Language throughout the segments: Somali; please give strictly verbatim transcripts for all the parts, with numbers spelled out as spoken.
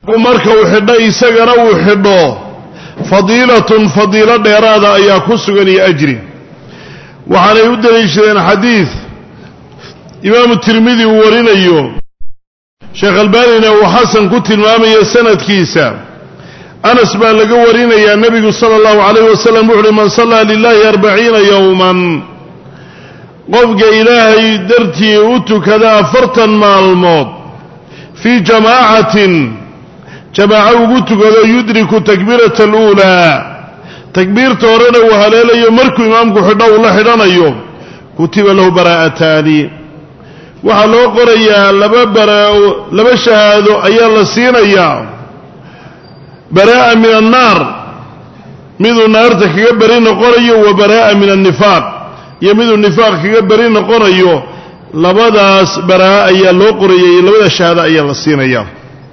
marka uu xidho isagana uu xidho fadiilatun fadiilo dheeraada ayaa ku sugan iyo ajri waxaanay u daliishadeen xadiid imaamu tirmidi uu warinayo sheekh albaanina uu xasan ku tilmaamayo sanadkiisa anas baa laga warinayaa nebigu sala allahu calayhi wasalam wuxu uhi man sallaa lilaahi arbaciina yowman qofka ilaahay dartii u tukada afartan maalmood fii jamaacatin jamaaco ugu tukado yudriku takbiirata aluulaa takbiirta horena uu haleelayo markuu imaamku xidho uu la xidhanayo kutiba lahu baraa'ataani waxaa loo qorayaa laba baraa'o laba shahaado ayaa la siinayaa baraa'a min annaar miduu naarta kaga beri noqonayo wa baraa'a min annifaaq iyo miduu nifaaq kaga beri noqonayo labadaas baraa'a ayaa loo qorayay iyo labada shahaado ayaa la siinayaa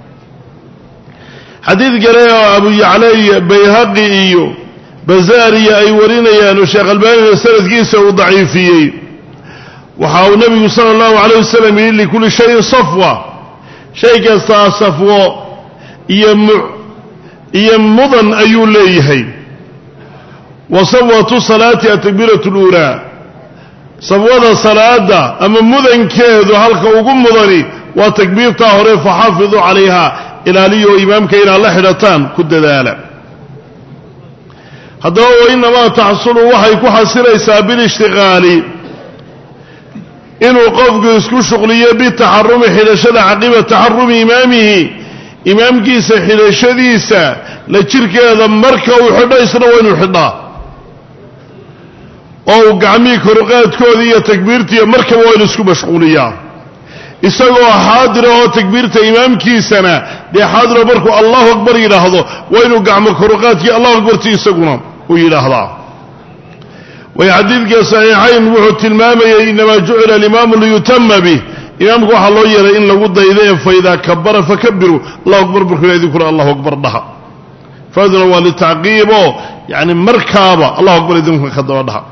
xadiid kale oo abu yacla iyo bayhaqi iyo bazaariya ay warinayaan oo sheekh albaanina sanadkiisa uu daciifiyey waxa uu nebigu sala allahu calayh wasalam yidhi likulli shayin safwa shay kastaa safwo iyo iyo mudan ayuu leeyahay wa safwatu salaati atakbiiratu luulaa safwada salaada ama mudankeedu halka ugu mudani waa takbiirtaa hore faxaafiduu calayha ilaaliyo imaamka inaad la xidhataan ku dadaala haddaba wainamaa taxsulu waxay ku xasilaysaa bilishtiqaali inuu qofku isku shuqliyo bitaxarumi xidhashada caqiba taxarumi imaamihi imaamkiisa xidhashadiisa la jirkeeda marka uu xidho isna waa inuu xidhaa oo uu gacmihii koruqaadkoodii iyo takbiirtiiyo markaba waa inu isku mashquuliyaa isagoo xaadira oo takbiirta imaamkiisana dee xaadiro markuu allahu akbar yidhaahdo waa inuu gacmo koruqaadkii allahu akbarti isaguna uu yidhaahdaa way xadiidka saxiixayn wuxuu tilmaamayay inamaa jucila alimaamu liyutama bih imaamku waxaa loo yeelay in lagu dayda ee faidaa kabara fakabiruu allahu akbar markuu idinkuna allahu akbar dhaha faaduna waa litacqiib oo yani markaaba allahu akbar idinkuna ka daba dhaha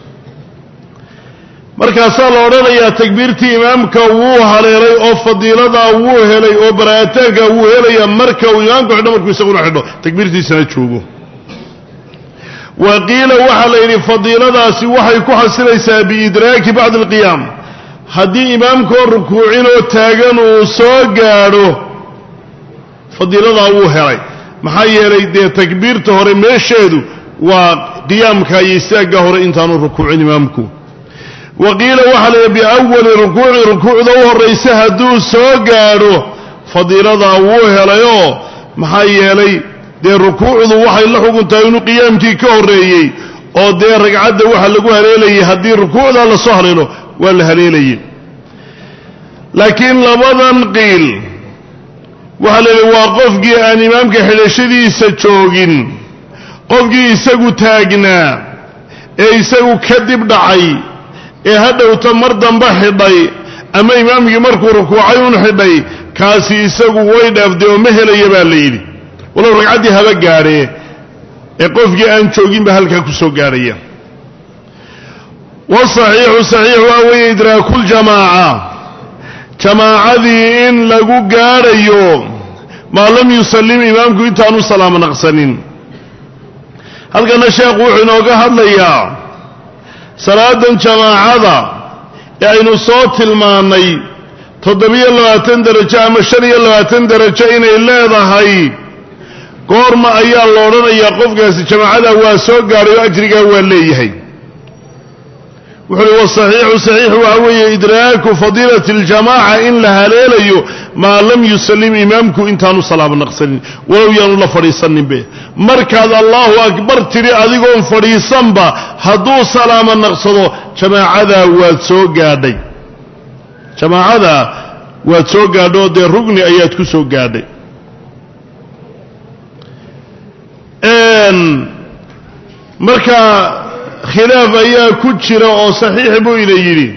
markaasaa la odhanayaa takbiirtii imaamka wuu haleelay oo fadiiladaa wuu helay oo baraa'itaanka wuu helaya marka uu imaamku xidho markuu isaguna xidho takbiirtiisana joogo wa qiila waxaa la yidhi fadiiladaasi waxay ku xasilaysaa biidraaki bacdi alqiyaam haddii imaamkoo rukuucinoo taagan uu soo gaadho fadiiladaa wuu helay maxaa yeelay dee takbiirta hore meesheedu waa qiyaamka iyo istaagga hore intaanu rukuucin imaamku wa qiila waxaa la yidhi biawali rukuuci rukuucda u horraysa hadduu soo gaadho fadiiladaa wuu helayoo maxaa yeelay dee rukuucdu waxay la xukuntahay inuu qiyaamkii ka horreeyey oo dee ragcadda waxa lagu haleelayay haddii rukuucdaa la soo haleelo waa la haleelayay laakiin labadan qiil waxaa la yidhi waa qofkii aan imaamka xidhashadiisa joogin qofkii isagu taagnaa ee isagu kadib dhacay ee hadhowta mar dambe xidhay ama imaamkii markuu rukuucay un xidhay kaasi isagu way dhaafday oo ma helaya baa la yidhi walow ragcaddii haba gaadhee ee qofkii aan jooginba halkaa ku soo gaadhaya wasaxiixu saxiix waa weeye idraakuljamaaca jamaacadii in lagu gaadhayo maa lam yusallim imaamku intaanu salaamo naqsanin halkana sheekhu wuxuu inooga hadlayaa salaadan jamaacada ee aynu soo tilmaannay toddobiyo labaatan darajo ama shan iyo labaatan darajo inay leedahay goorma ayaa la odhanayaa qofkaasi jamaacada waa soo gaadhay oo ajrigaa waa leeyahay wuxuu uhi wasaxiixu saxiixu waxaa weeye idraaku fadiilati aljamaaca in la haleelayo maa lam yusallim imaamku intaanu salaamo naqsanin walow yaanu la fadhiisaninbe markaad allahu akbar tidhi adigoon fadhiisanba hadduu salaamo naqsado jamaacadaa waad soo gaadhay jamaacadaa waad soo gaadhoo dee rugni ayaad ku soo gaadhay marka khilaaf ayaa ku jira oo saxiix buu ina yidhi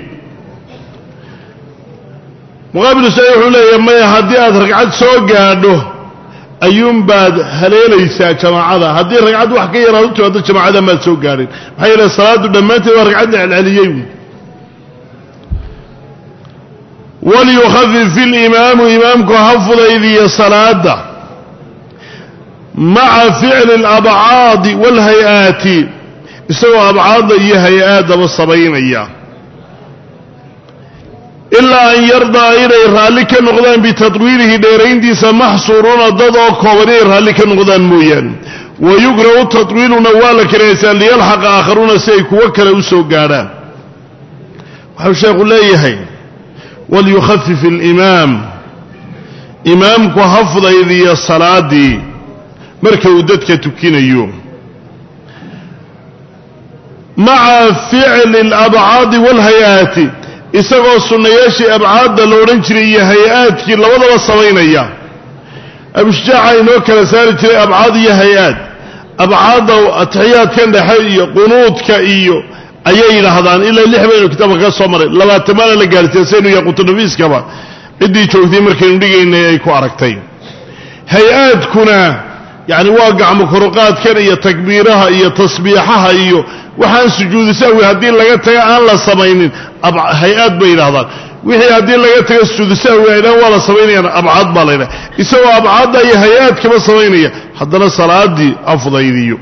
muqaabilu saxiix wuxuu leeyahay maya haddii aad ragcad soo gaadho ayuunbaad haleelaysaa jamaacada haddii ragcad wax ka yaraad u timaado jamaacada maad soo gaadhin maxaa yeele salaadu dhammaanteed waa ragcad la celceliyey waliyukhafif ilimaamu imaamku ha fudaydiyo salaada maca ficli alabcaadi waalhay-aati isagoo abcaadda iyo hay-aadaba samaynaya ilaa an yardaa inay raalli ka noqdaan bitadwiilihi dheerayntiisa maxsuuruuna dad oo kooban inay raalli ka noqdaan mooyaane wayukrahu tadwiiluna waa la karaysaa liyalxaqa aakharuuna si ay kuwo kale u soo gaadhaan waxau sheekhu leeyahay walyukhafif alimaam imaamku ha fudaydiyo salaadii marka uu dadka tukinayo maca ficli alabcaadi waalhay-aati isagoo sunnayaashii abcaadda la odhan jiray iyo hay-aadkii labadaba samaynaya abushujaaca inoo kala saari jiray abcaad iyo hay-aad abcaadda atixiyaadkan dhexe iyo qunuudka iyo ayay yidhaahdaan ilaa lix baynu kitaabka ka soo maray labaatamaana la gaarsiiya saynu yaquutunafiiskaba ciddii joogtay markaynu dhigaynay ay ku aragtay hay-aadkuna yacni waa gacmo koruqaadkan iyo takbiiraha iyo tasbiixaha iyo waxaan sujuudu sahwi haddii laga taga aan la samaynin hay-aad bay yidhahdaan wixii haddii laga taga sujuudu sahwi aydhaan waa la samaynayaan abcaad baa la ydhaha isagoo abcaadda iyo hay-aadkaba samaynaya haddana salaadii afdaydiyo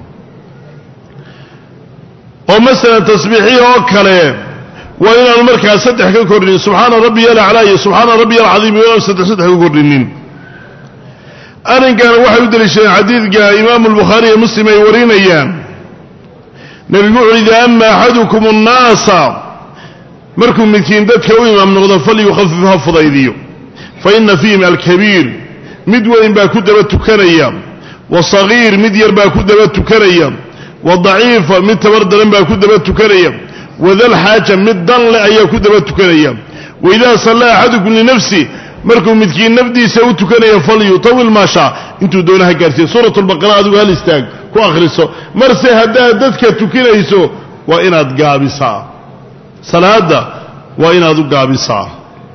oo masalan tasbiixihii oo kale waa inaanu markaa saddex ka kordhinin subxaana rabbiya alaclaa iyo subxaana rabbiya alcadiim inaanu saddex saddex ka kordhinin arrinkaana waxay u daliishadeen xadiidka imaamu albukhaari iyo muslim ay warinayaan nebigu wuxu ida ama axadukum annaasa markuu midkiin dadka u imaam noqdo falyukhafif ha fudaydiyo fa ina fiihim alkabiir mid weyn baa ku daba tukanaya wasagiir mid yar baa ku daba tukanaya wadaciifa mid tabar daran baa ku daba tukanaya wadalxaaja mid dan leh ayaa ku daba tukanaya waidaa sallaa axadukum linafsi markuu midkiin nafdiisa u tukanaya falyutawil maa shaa intuu doonaha gaarsiiya suurat lbaqara adigu hal istaag ku akhriso marse haddaad dadka tukinayso waa inaad gaabisaa salaada waa inaad u gaabisaa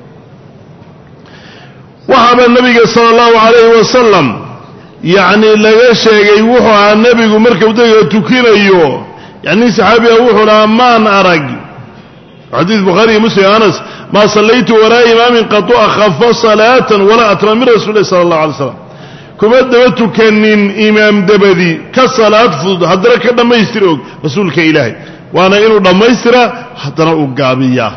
waxaaba nabiga sala allahu calayhi wasalam yacni laga sheegay wuxuu ahaa nebigu markuu dadka tukinayo yani saxaabiga wuxuu dhahaa maan arag xadiid bukhaari iyo muslim anas maa sallaytu walaa imaamin qatu akhafa salaatan walaa atra min rasuuli lahi sala allahu alay slam kuma daba tukanin imaam dabadi ka salaad fudud haddana ka dhammaystir og rasuulka ilaahay waana inuu dhammaystiraa haddana uu gaabiyaa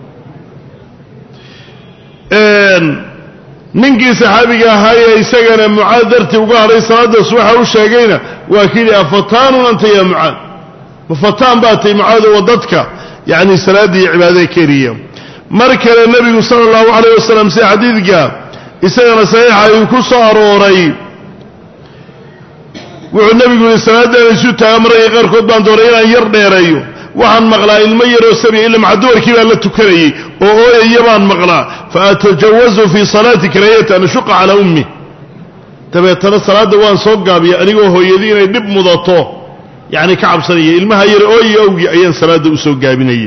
ninkii saxaabiga ahaayee isagana mucaad dartii uga hadhay salaadda subaxa u sheegayna waa kii yidhi afataanun anta yaa mucaad mafataan baa tay mucaad oo dadka yacni salaaddii cibaadada keliya mar kale nebigu sala allahu calayh wasalam si xadiidka isagana saxiixa ayuu ku soo arooray wuxuu nebigu yihi salaaddaana isu taaga mararka qaarkood baan doonay inaan yar dheereeyo waxaan maqlaa ilmo yaroo sabiya ila maca dumarkii baa la tukanayey oo ooyaya baan maqlaa fa atajawazu fii salaati karaahiyata an ashuqa calaa ummi dabeetana salaadda waan soo gaabiya anigoo hooyadii inay dhib mudato yacni ka cabsanaya ilmaha yar ooyaya awgii ayaan salaadda u soo gaabinayay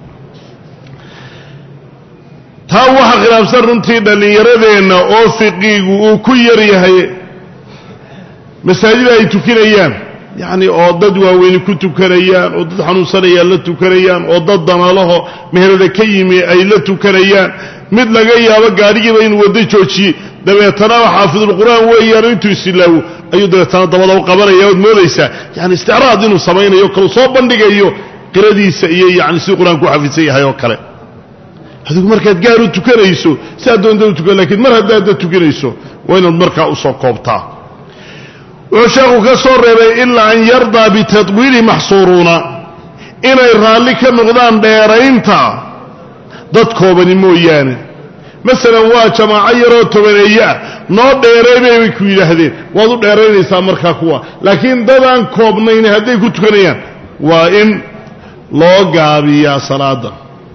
taa waxa khilaafsan runtii dhallinyaradeenna oo fiqiigu uu ku yar yahay masaajida ay tukinayaan yacni oo dad waaweyni ku tukanayaan oo dad xanuunsanayaan la tukanayaan oo dad danalaho meherada ka yimi ay la tukanayaan mid laga yaabo gaadhigiiba inuu waddo joojiyey dabeetana xaafidulqur'aan weeyaan intuu isilaawo ayuu dabeetana dabada u qabanaya ood moodaysaa yani isticraad inuu samaynayo kalu soo bandhigayo qiradiisa iyo yani siduu qur-aanku u xafidsan yahay oo kale adigu markaad gaar u tukanayso si aad doonta u tukan lakiin mar haddaadda tukanayso waa inaad markaa usoo koobtaa wuxuu sheekhu ka soo reebay ilaa an yardaa bitadwiili maxsuuruuna inay raalli ka noqdaan dheeraynta dad koobani mooyaane masalan waa jamaaco yaroo tobaneeye ah noo dheereynay bay ku yidhaahdeen waad u dheeraynaysaa markaa kuwa laakiin dadaan koobnayn hadday ku tukanayaan waa in loo gaabiyaa salaada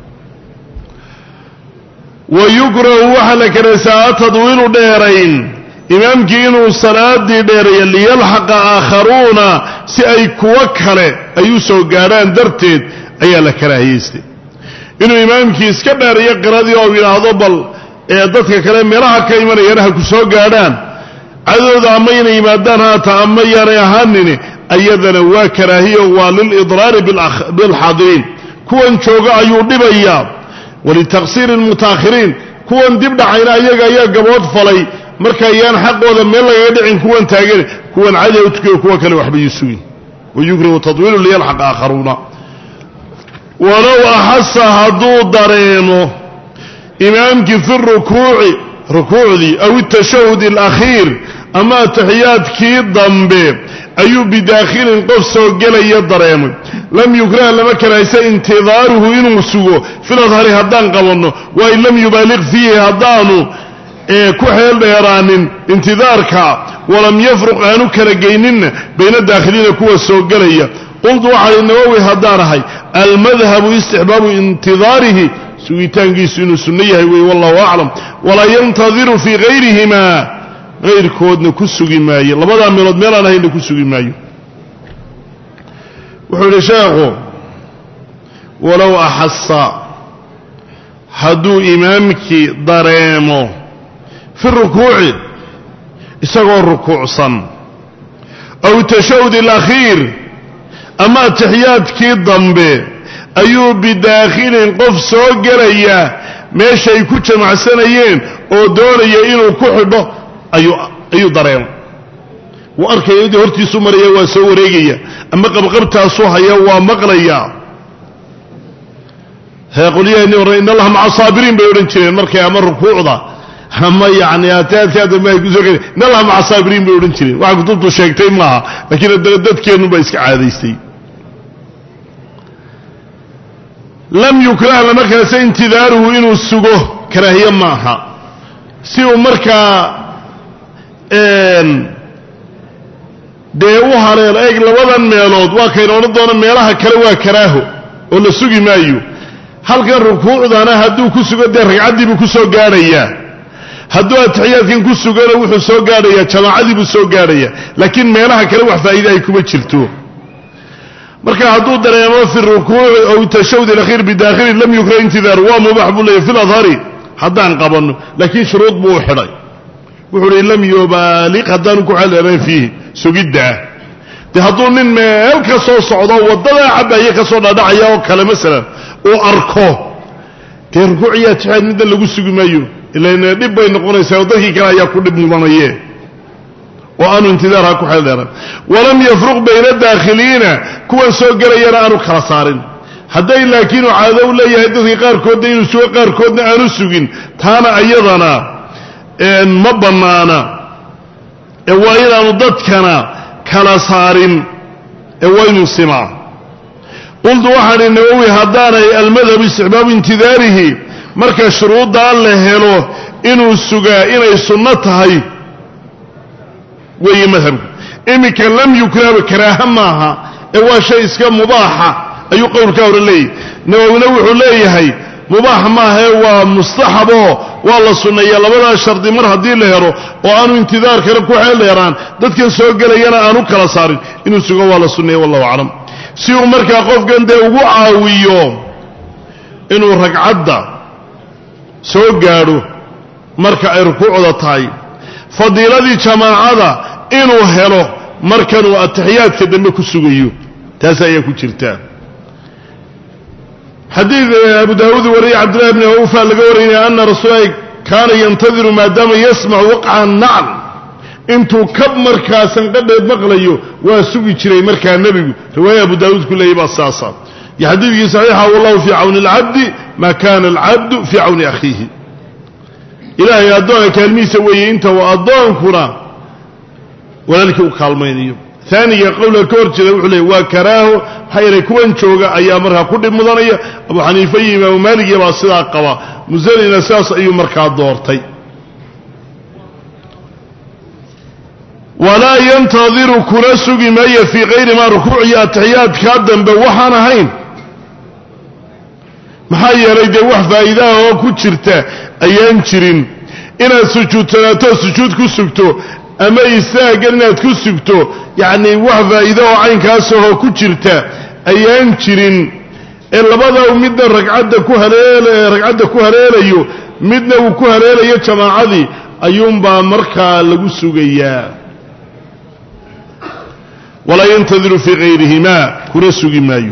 wa yukrahu waxaa la karaysaa tadwiilu dheerayn imaamkii inuu salaadii dheereeyo liyalxaqa aakharuuna si ay kuwo kale ay u soo gaadhaan darteed ayaa la karaahiyaystay inuu imaamkii iska dheereeyo qiradii oo yidhaahdo bal ee dadka kale meelaha ka imanayana ha ku soo gaadhaan cadowda ama inay yimaadaan haata ama yaanay ahaanini ayadana waa karaahiyo waa lilidraari bilxaadiriin kuwan jooga ayuu dhibayaa walitaqsiiri lmutaakhiriin kuwan dib dhacayna ayaga ayaa gabood falay marka ayaan xaqooda meel laga dhicin kuwan taagan kuwan caadi u tukiyo kuwa kale waxba yusugin wayukrihu tadwiilu liyalxaq aakharuuna walow axasa hadduu dareemo imaamkii fi rukuuci rukuucdii aw itashahud alakhiir ama ataxiyaadkii dambe ayuu bidaakhilin qof soo gelaya dareemay lam yukrah lama karaysa intidaaruhu inuu sugo fil adhari haddaan qabanno wa in lam yubaaliq fiihi haddaanu ku xeel dheeraanin intidaarka walam yafruq aanu kala geyninna bayna daakhiliina kuwa soo gelaya qultu waxaa nawowi haddaan ahay almadhabu istixbaabu intidaarihi sugitaankiisu inuu sunno yahay wey wallahu aclam walaa yantadiru fii gayrihimaa qayrkoodna ku sugi maayo labadaa meelood meelaan ahayna ku sugi maayo wuxuu yidhi sheekhu walow axasa hadduu imaamkii dareemo fi rukuuci isagoo rukuucsan aw tashahud alakhiir ama ataxiyaadkii dambe ayuu bidaakhilin qof soo gelaya meeshay ku jamacsanayeen oo doonaya inuu ku xidho ayuu dareemo wuu arkaya intii hortiisu maraya waa soo wareegaya ama qabqabtaasuu haya waa maqlaya hee qolyaheeni hore in allaha maca saabiriin bay odhan jireen markay ama rukuucda ama yani ataadkaadama ay kusoo geli in allaha maca saabiriin bay odhan jireen waxa kutubtu sheegtay maaha laakiin haddana dadkeennu baa iska caadaystay lam yukrah lama karaysa intidaaruhu inuu sugo karaahiye maaha si uu markaa dee u haleelo eeg labadan meelood waa kayna odhan doona meelaha kale waa karaaho oo la sugi maayo halkan rukuucdana hadduu ku sugo dee ragcaddii buu ku soo gaadhayaa hadduu ataxiyaadkan ku sugana wuxuu soo gaadhayaa jamaacadii buu soo gaadhayaa laakiin meelaha kale wax faa'iide ay kuma jirto marka hadduu dareemo fi rukuuci aw tashahud alakhiir bidaakhilin lam yukrah intidaaru waa mubaax buu leeyahy fi ladhari haddaan qabanno laakiin shuruud buu u xidhay wuxuu uhi lam yubaaliq haddaanu ku xeldheerayn fiihi sugiddaa dee hadduu nin meel ka soo socdo waddadaa cabaaye ka soo dhadhacaya oo kale masalan uu arko dee rukuuciyaa tixiyaad midna lagu sugi maayo ilan dhib bay noqonaysaa oo dadkii kale ayaa ku dhib mudanaye oo aanu intidaar ha ku xeeldheeran walam yafruq bayna daakhiliina kuwan soo gelayana aanu kala saarin hadday laakiinu caado u leeyahay dadkii qaarkoodna inuu sugo qaarkoodna aanu sugin taana ayadana ma bannaana ee waa inaanu dadkana kala saarin ee waa inuu simaa qultu waxaan ihi nawowi haddaanay almadhabu istixbaabu intidaarihi marka shuruuddaa la helo inuu sugaa inay sunno tahay weeye madhabku iminka lam yukrahba karaaha maaha ee waa shay iska mubaaxa ayuu qowlkaa hore leeyahy nawowina wuxuu leeyahay mubaax maahae waa mustaxaboo waa la sunneeya labadaa shardi mar haddii la helo oo aanu intidaarkana ku xeel dheeraan dadkan soo gelayana aanu kala saarin inuu sugo waa la sunneeya wallahu aclam si uu markaa qofkan dee ugu caawiyo inuu ragcadda soo gaadho marka ay rukuucda tahay fadiiladii jamaacada inuu helo markanuu ataxiyaadka dambe ku sugayo taas ayaa ku jirta xadiid abu daawuud wariyay cabdillahi bni awfa laga warinaya ana rasuulahi kaana yantadiru maadaama yasmacu waqca nacl intuu kab markaa sanqadheed maqlayo waa sugi jiray markaa nebigu riwaaya abu daawuud ku leeyay baa saasa iyo xadiidkii saxiixa wallahu fii cawni alcabdi maa kana alcabdu fii cawni akhiihi ilaahay addoonka kaalmihiisa weeye inta waa addoonkuna walaalkii u kaalmaynayo aaniga qowlka ka hor jeeda wuxuu leey waa karaaho maxaa yeelay kuwan jooga ayaa markaa ku dhib mudanaya abu xaniifa iyo imaamu maaligiya baa sidaa qaba musanina sidaas ayuu markaa doortay walaa yantadiru kuna sugi maayo fii kayri maa rukuuc iyo ataxiyaadkaa dambe waxaan ahayn maxaa yeelay dee wax faa'iidaha oo ku jirta ayaan jirin inaad sujuudsanaato sujuud ku sugto ama istaagan inaad ku sugto yacni wax faa'iido oo caynkaasahoo ku jirta ayaan jirin ee labada midna ragcadda ku haleel ragcadda ku haleelayo midna uu ku haleelayo jamaacadii ayuunbaa markaa lagu sugayaa walaa yantadiru fii kayrihimaa kuna sugi maayo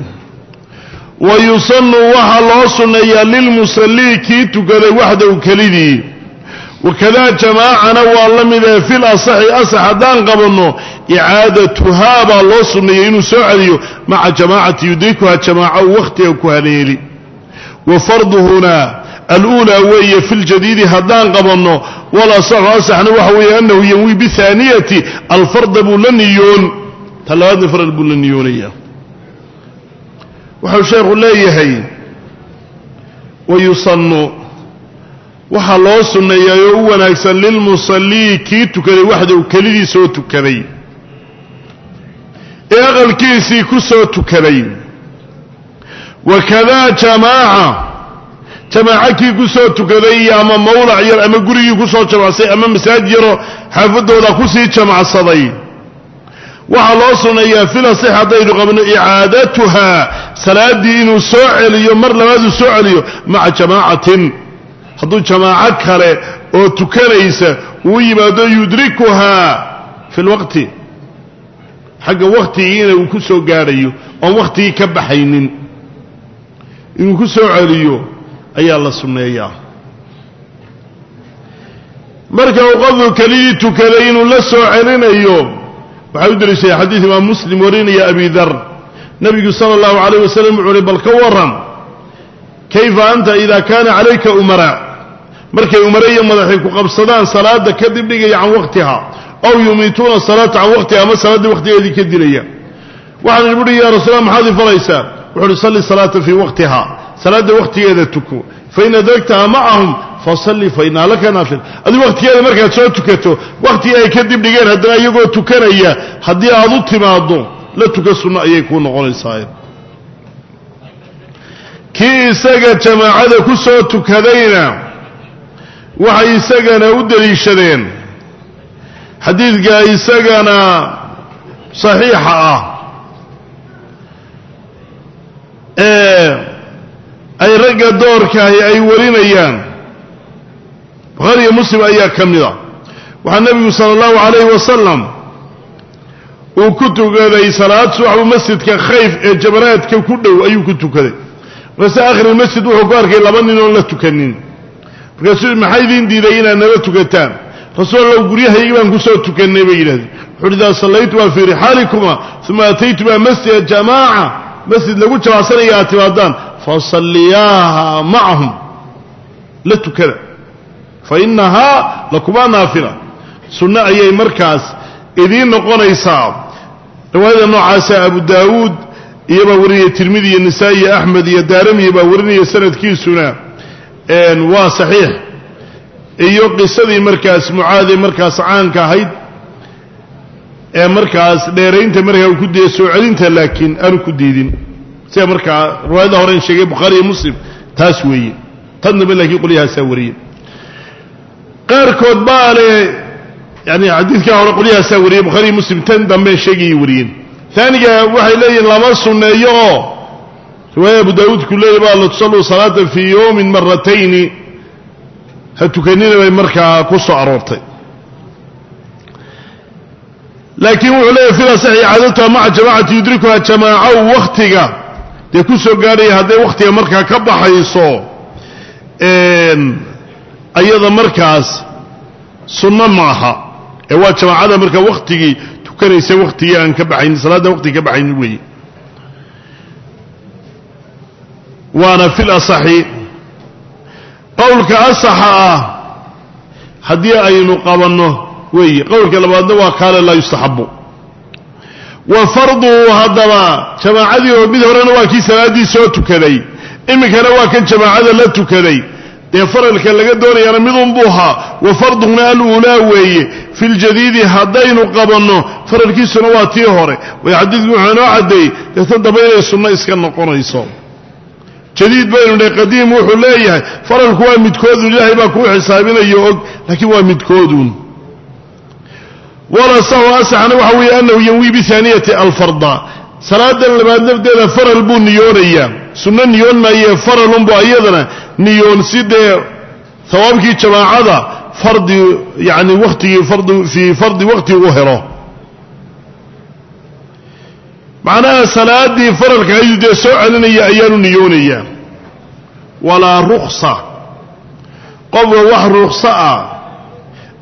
wayusanu waxaa loo sunneeyaa lilmusallii kii tukaday waxdahu kelidii وكذا جماعة والله في الأصح أصح دان قبلنا إعادتها بالله سنين سعري مع جماعة يدركها جماعة وقتها وكهنيلي وفرض هنا الأولى وهي في الجديد هدان قبلنا ولا صح أصح نوحوي أنه ينوي بثانية الفرض بولنيون ثلاثة فرض بولنيونية وحو شيخ الله يهي ويصنوا waxa loo sunneeyo oo wanaagsan lil musalli kii tukaday waxda kaliya soo tukaday ee aqalkiisii ku soo tukaday wakada jamaa jamaa kii ku soo tukaday ama mawlac yar ama gurigii ku soo jamacsay ama masaajid yaro xaafadooda ku sii jamacsaday waxa loo sunneeyaa fil sihhadaydu qabno i'aadatuha salaadii inuu soo celiyo mar labaad soo celiyo ma'a jamaacatin hadduu jamaaco kale oo tukanaysa uu yimaado yudrikuha fi lwaqti xagga waqtigiina uu ku soo gaadhayo oon waqtigii ka baxaynin inuu ku soo celiyo ayaa la sunneeyaa marka uu qofku kelidii tukaday inuu la soo celinayo waxaa u daliishay xadiid imaam muslim warinaya abi dar nabigu sala allahu calayh wasalam wuxuu uhi bal ka waran kayfa anta idaa kaana calayka umaraa markay umaraya madaxay ku qabsadaan salaada kadib dhigaya can waqtiha aw yumiituuna salaata can waqtiha ama salaadii waqtigeedii ka dilaya waxaan idhi yaa rasuul allah maxaad falaysaa wuxuu salli salaata fi waqtiha salaada waqtigeeda tuko fa in adraktaha ma'ahum fasalli fa inna laka naafil adi waqtigeeda markaad soo tukato waqtigii ay kadib dhigeen haddana iyagoo tukanaya haddii aad u timaado la tuka sunno ayay kuu noqonaysaa kii isaga jamaacada ku soo tukadayna waxay isagana u daliishadeen xadiidka isagana saxiixa ah ee ay ragga doorkaahi ay warinayaan Bukhari iyo Muslim ayaa ka mid ah waxaa nabigu sala allahu calayhi wasalam uu ku tukaday salaad subax masjidka khayf ee jabaraadka ku dhow ayuu ku tukaday bas aakhir masjid wuxuu ku arkay laba nin oo la tukanin markaasuu maxay idin diiday inaad nala tukataan rasuul guryahaygii baan ku soo tukanay bay yiraahdeen xurida sallaytu wa fi rihalikuma thumma ataytu bi masjid jamaa masjid lagu jamaacsanaya atibaadaan fa salliyaha ma'ahum la tukada fa innaha lakuma naafila sunna ayay markaas idin noqonaysaa riwaayada noocaas Abu Daawud iyo baa warinaya Tirmidhi iyo Nisaa'i iyo Ahmad iyo Daarimi baa warinaya sanadkiisuna een waa saxiix iyo qisadii markaas Muaad markaas caanka ahayd ee markaas dheereynta markaa uu ku diiday soo celinta laakiin aanu ku diidin sida markaa riwaayada hore sheegay Bukhari iyo Muslim taas weeye tanba laakiin qoliyaha wariyay qaarkood baale yani xadiidka hore qoliyaha wariyay Bukhari iyo Muslim tan dambe sheegay wariyeen ثانيا waxay leeyihiin lama sunneeyo riwaaya Abu Daawud kullee baa la tusallu salaata fi yawmin marratayn hatukanina bay markaa ku soo aroortay laakiin wuxuu leeyahay fila sahih caadatu ma'a jamaacati yudrikuha jamaa'a waqtiga de ku soo gaaray haday waqtiga markaa ka baxayso een ayada markaas sunna maaha ee waa jamaacada markaa waqtigii tukanaysa waqtiga aan ka baxayn salaada waqtiga ka baxayn weey وانا في الأصحي قولك أصحى هدي أي نقابنه وي قولك لبعضنا وقال لا يستحب وفرضه هذا جماعة وبدهرنا واكي سلادي سوتو كذي إما كان واكن جماعة لا تكذي يفرق لك لقد دوري أنا مضم بوها وفرضنا الأولى وي في الجديد هدي نقابنه فرق كي سنواتي هوري ويحدث معنا عدي يتندى بين السنة إسكان نقونا يصوم جديد بين القديم وحليه فرق هو متكود الله باكو حسابنا يوق لكن هو متكود ولا سوى أسحنا وحوي أنه ينوي بثانية الفرض صلاة لما نبدأ فرق البنيونية سنة نيون ما هي فرق لنبو أيضنا نيون سيدة ثوابك جماعة فرض يعني وقتي فرض في فرض وقتي وهره معناها صلاة دي فرق هيدي سوء لنا يا أيال نيونية ولا رخصة قبل واحد رخصة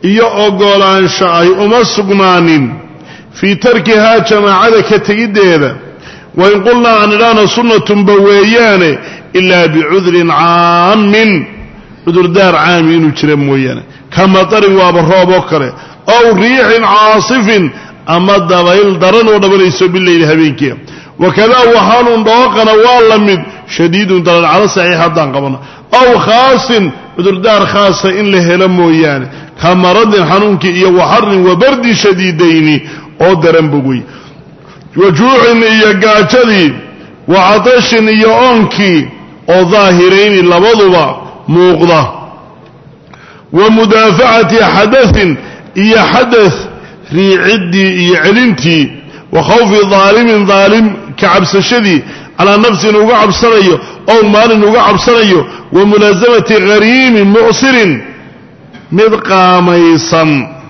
iyo ogolaansho ay uma sugnaanin fii tarkihaa jamaacada ka tegiddeeda wain qulnaa aan idhaahna sunnatunba weeyaane ilaa bicudrin caamin cudurdaar caami inuu jira mooyaane ka matarin waaba roob oo kale ow riixin caasifin ama dabayl daran oo dhabanayso bileyli habeenkiia wakadaa waxaanun dhooqana waa la mid shadiidun daran cala saxiix haddaan qabano ow khaasin cudurdaar khaasa in la helo mooyaane ka maradin xanuunkii iyo waxarin wabardi shadiidayni oo daranba wey wajuucin iyo gaajadii wa catashin iyo oonkii oo daahirayni labaduba muuqda wa mudaafacati xadain iyo xadaث riiciddii iyo celintii wa khawfi daalimin daalim ka cabsashadii calaa nafsin uga cabsanayo ow maalin uga cabsanayo wa mulaasamati hariimin mucsirin mid qaamaysan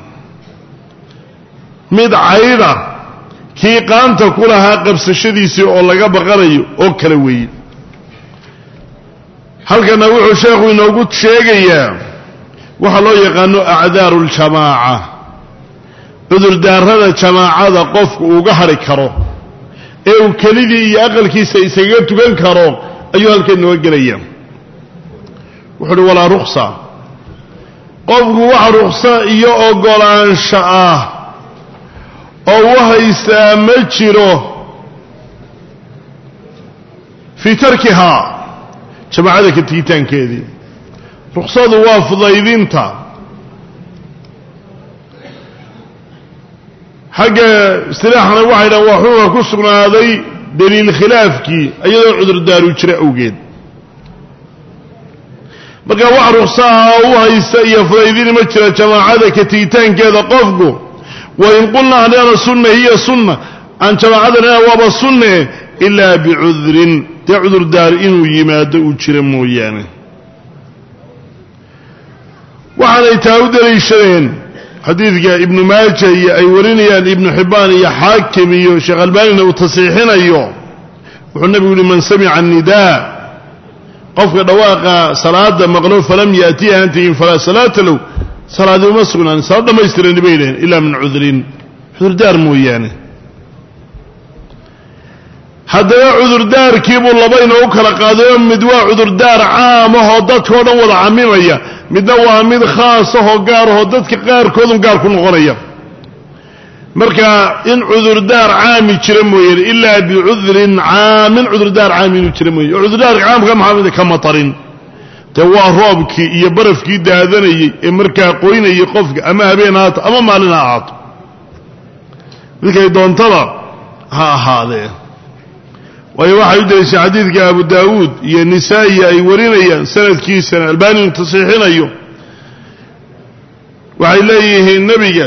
mid caydha kii qaanta ku lahaa qabsashadiisii oo laga baqanayo oo kale weeye halkana wuxuu sheekhu inoogu sheegayaa waxa loo yaqaano acdaaru ljamaaca cudurdaarada jamaacada qofku uga hadhi karo ee uu kelidii iyo aqalkiisa isaga tukan karo ayuu halkan inoo gelaya wuxuu uhi walaa ruksa qofku waxa ruksa iyo ogolaansho ah oo u haystaa ma jiro fii tarkihaa jamaacada ka tigitaankeedii ruksadu waa fudaydinta xagga istilaaxana waxay dhahan waa xukunka ku sugnaaday daliil khilaafkii iyadoo cudurdaaru jira awgeed marka wax ruksa ah oo u haysta iyo fudaydini ma jira jamaacada ka tigitaankeeda qofku wain qulnaa haddaana sunna hiya sunna aan jamaacadana waaba sunne ilaa bicudrin dee cudurdaar inuu yimaado uu jira mooyaane waxaanay taa u daliishadeen xadiidka ibnu maaja iyo ay warinayaan ibnu xibbaan iyo xaakim iyo sheekh albaanina uu tasiixinayo wuxuu nebigu yihi man samica annidaa qofka dhawaaqa salaada maqlo falam yaatiha aan tegin falaa salaata low salaadi uma sugnaan salaad dhammaystirani bay dhaheen ilaa min cudrin cudurdaar mooyaane haddaba cudurdaarkiibuu laba inoogu kala qaadayo mid waa cudurdaar caam ahoo dadkao dhan wada camimaya midna waa mid khaas ahoo gaar ahoo dadka qaarkoodun gaar ku noqonaya marka in cudurdaar caami jira mooyaane ilaa bicudrin caamin cudurdaar caami inuu jira mooyane cudurdaarka caamka maxaa mid ka matarin dee waa roobkii iyo barafkii daadanayey ee markaa qoynayay qofka ama habeen haato ama maalin ha ahaato midkay doontada ha ahaadee waayo waxay u daliishay xadiidka abu daawuud iyo nisaa'i ay warinayaan sanadkiisana albaani tasiixinayo waxay leeyihiin nebiga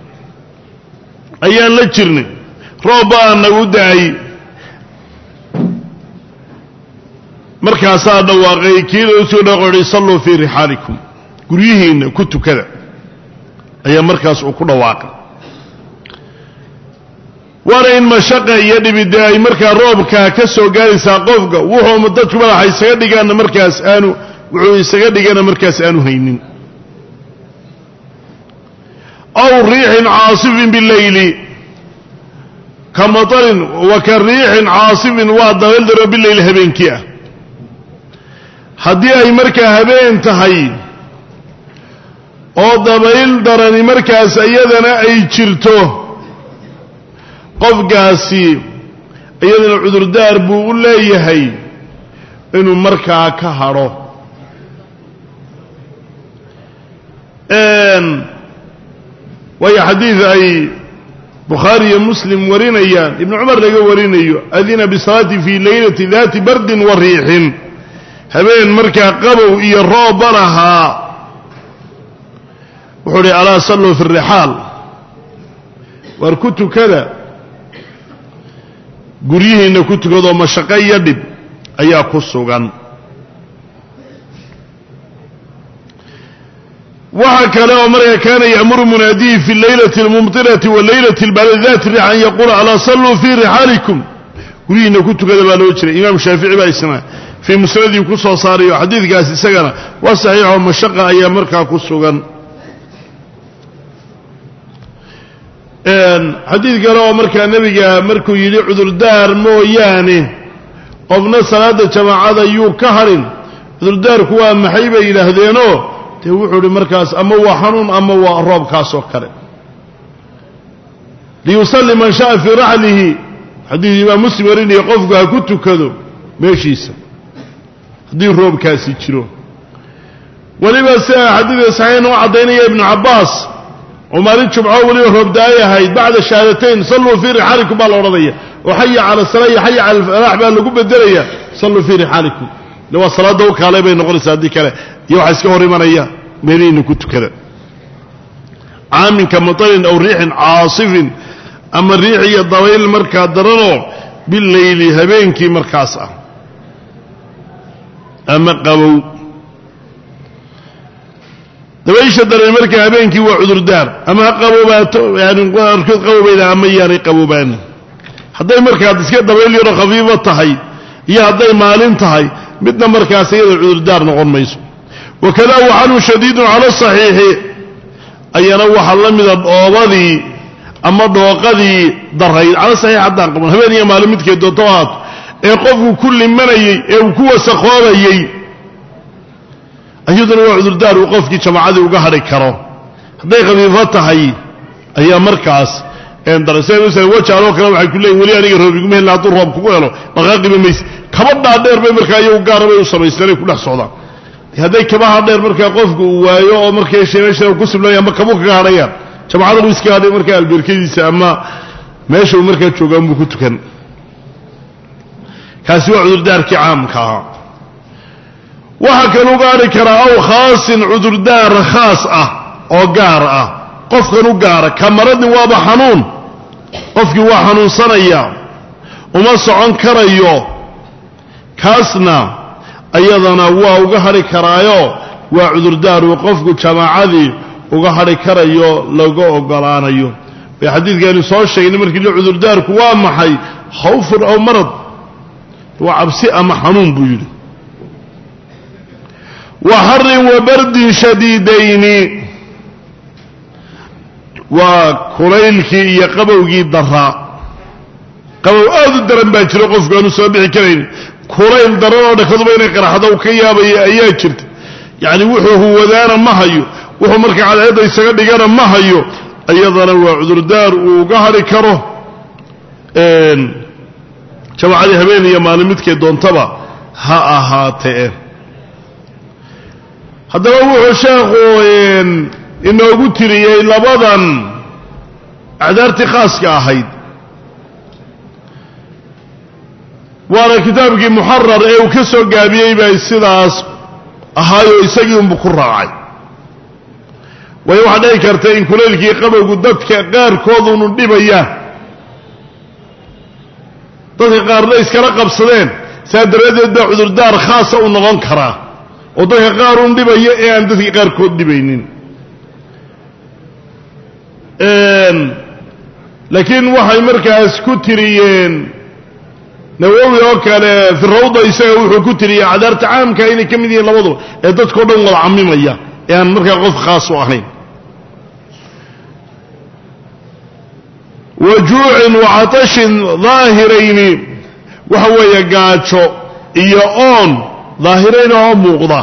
ayaan la jirnay roob baa nagu da-ay markaasaa dhawaaqay kii loo soo dhaqoodhay salluu fii rixaalikum guryihiinna ku tukada ayaa markaas uu ku dhawaaqay waana in mashaqa iyo dhibide ay markaa roobkaa ka soo gaaraysaa qofka wuxuu dadku madaxa isaga dhigaana markaas aanu wuxuu isaga dhigana markaas aanu haynin aw riixin caasifin bileyli ka matarin wa ka riixin caasifin waa dabayl daro bileyli habeenkii ah haddii ay markaa habeen tahay oo dabayl darani markaas iyadana ay jirto qofkaasi iyadana cudurdaar buu u leeyahay inuu markaa ka hadho waayo xadiid ay bukhaari iyo muslim warinayaan ibnu cumar laga warinayo adina bisalaati fii leylati daati bardin wa riixin habeen markaa qabow iyo roobba lahaa wuxuu uhi alaa salluu fi rixaal waar ku tukada guryihiinna ku tukadoo mashaqo iyo dhib ayaa ku sugan waxa kale oo markaa kaana ya'muru munaadihi fi leylati almumtirati waleylati albaladi dati riix an yaquula alaa salluu fii rixaalikum guryihiinna ku tukada baa loo jiray imaam shaafici baa isna fii musnadii ku soo saarayo xadiidkaas isagana waa saxiixoo mashaqa ayaa markaa ku sugan xadiid kale oo markaa nebiga markuu yidhi cudurdaar mooyaane qofna salaada jamaacada yuu ka harin cudurdaarku waa maxay bay yidhaahdeenoo dee wuxuu idhi markaas ama waa xanuun ama waa roobkaas oo kale liyusalli man sha'a fii raxlihi xadiid imaam muslim warinaya qofku ha ku tukado meeshiisa haddii roobkaasi jiro weliba sida xadiidka saxiixna u caddaynaya ibnu cabbaas oo maalin jumco weliba roobda-ay ahayd bacda shahaadatayn salluu fii rixaalikum baa la odhanaya oo xaya cala salaa iyo xaya cala alfalaax baa lagu bedelaya salluu fii rixaalikum le waa salaadda u kaalay bay noqonaysaa haddii kale iyo waxaa iska hor imanaya meelihiina ku tukada caaminka matarin aw riixin caasifin ama riix iyo dabayl markaa daranoo billayli habeenkii markaas ah ama qabow dabaysha daran markaa habeenkii waa cudurdaar ama ha qaboobaato yani qaarkood qaboobayda ama yaanay qaboobaan hadday markaad iska dabayl yaroo khafiifa tahay iyo hadday maalin tahay midna markaas iyada cudurdaar noqon mayso wakada waxanun shadiidun cala saxiixi ayana waxaa la mida dhoobadii ama dhooqadii darayd cala saxiix haddaan qaban habeen iyo maalin midkay doonto ahaato ee qofku ku limanayey ee uu ku wasakoobayey ayaduna waa cudurdaar uu qofkii jamaacadii uga hadhi karo hadday khafiifo tahay ayaa markaas darasmsala wajaaloo kale waxay ku leeyiin weli aniga roob iguma helna hadduu roob kugu helo dhaqaaqiba mayse kaba dhaadheer bay markaa iyagu gaara bay u samaysteen ay ku dhex socdaan hadday kabaha dheer markaa qofku uu waayo oo markay meesha ku sibnay ama kabuu kaga hadhayaan jamaacada buu iska hadhay markaa albeerkadiisa ama meesha uu markaa joogaan buu ku tukan kaasi waa cudurdaarkii caamka ahaa waxaa kaluu gaari karaa aw khaasin cudurdaar khaas ah oo gaar ah qofkan u gaara ka maradin waaba xanuun qofkii waa xanuunsanaya uma socon karayo kaasna ayadana waa uga hadhi karaayo waa cudurdaar uu qofku jamaacadii uga hadhi karayo laga ogolaanayo way xadiidkaani soo sheegnay markii la cudurdaarku waa maxay khawfun aw marad waa cabsi ama xanuun buu yidhi wa xarin wa bardin shadiidayni waa kulaylkii iyo qabowgii daraa qabow aad u daran baa jiro qofku aanu soo bixi karayn kulayl daran oo dhakaduba inay qaraxdo u ka yaabaya ayaa jirta yacni wuxuu huwadaana ma hayo wuxuu markaa cadceedda isaga dhigana ma hayo iyadana waa cudurdaar uu uga hadhi karo jamaacadii habeen iyo maalin midkay doontaba ha ahaatee haddaba wuxuu sheekhu inoogu tiriyey labadan acdaartii khaaska ahayd waana kitaabkii muxarar ee uu ka soo gaabiyey bay sidaas ahaayoo isagii unbu ku raacay waayo waxaa dhici karta in kulaylkii qabowgu dadka qaarkoodunu dhibaya dadka qaarna iskala qabsadeen saa daraaddeed baa cudurdaar khaasa u noqon karaa oo dadka qaar un dhibaya ee aan dadka qaarkood dhibaynin laakiin waxay markaas ku tiriyeen nawowi oo kale fi rawda isaga wuxuu ku tiriyey acdaarta caamka inay ka mid yihiin labaduba ee dadkao dhan wada camimaya ee aan markaa qof khaas u ahayn wa juucin wa catashin daahirayni waxa weeye gaajo iyo oon daahirayn oo muuqda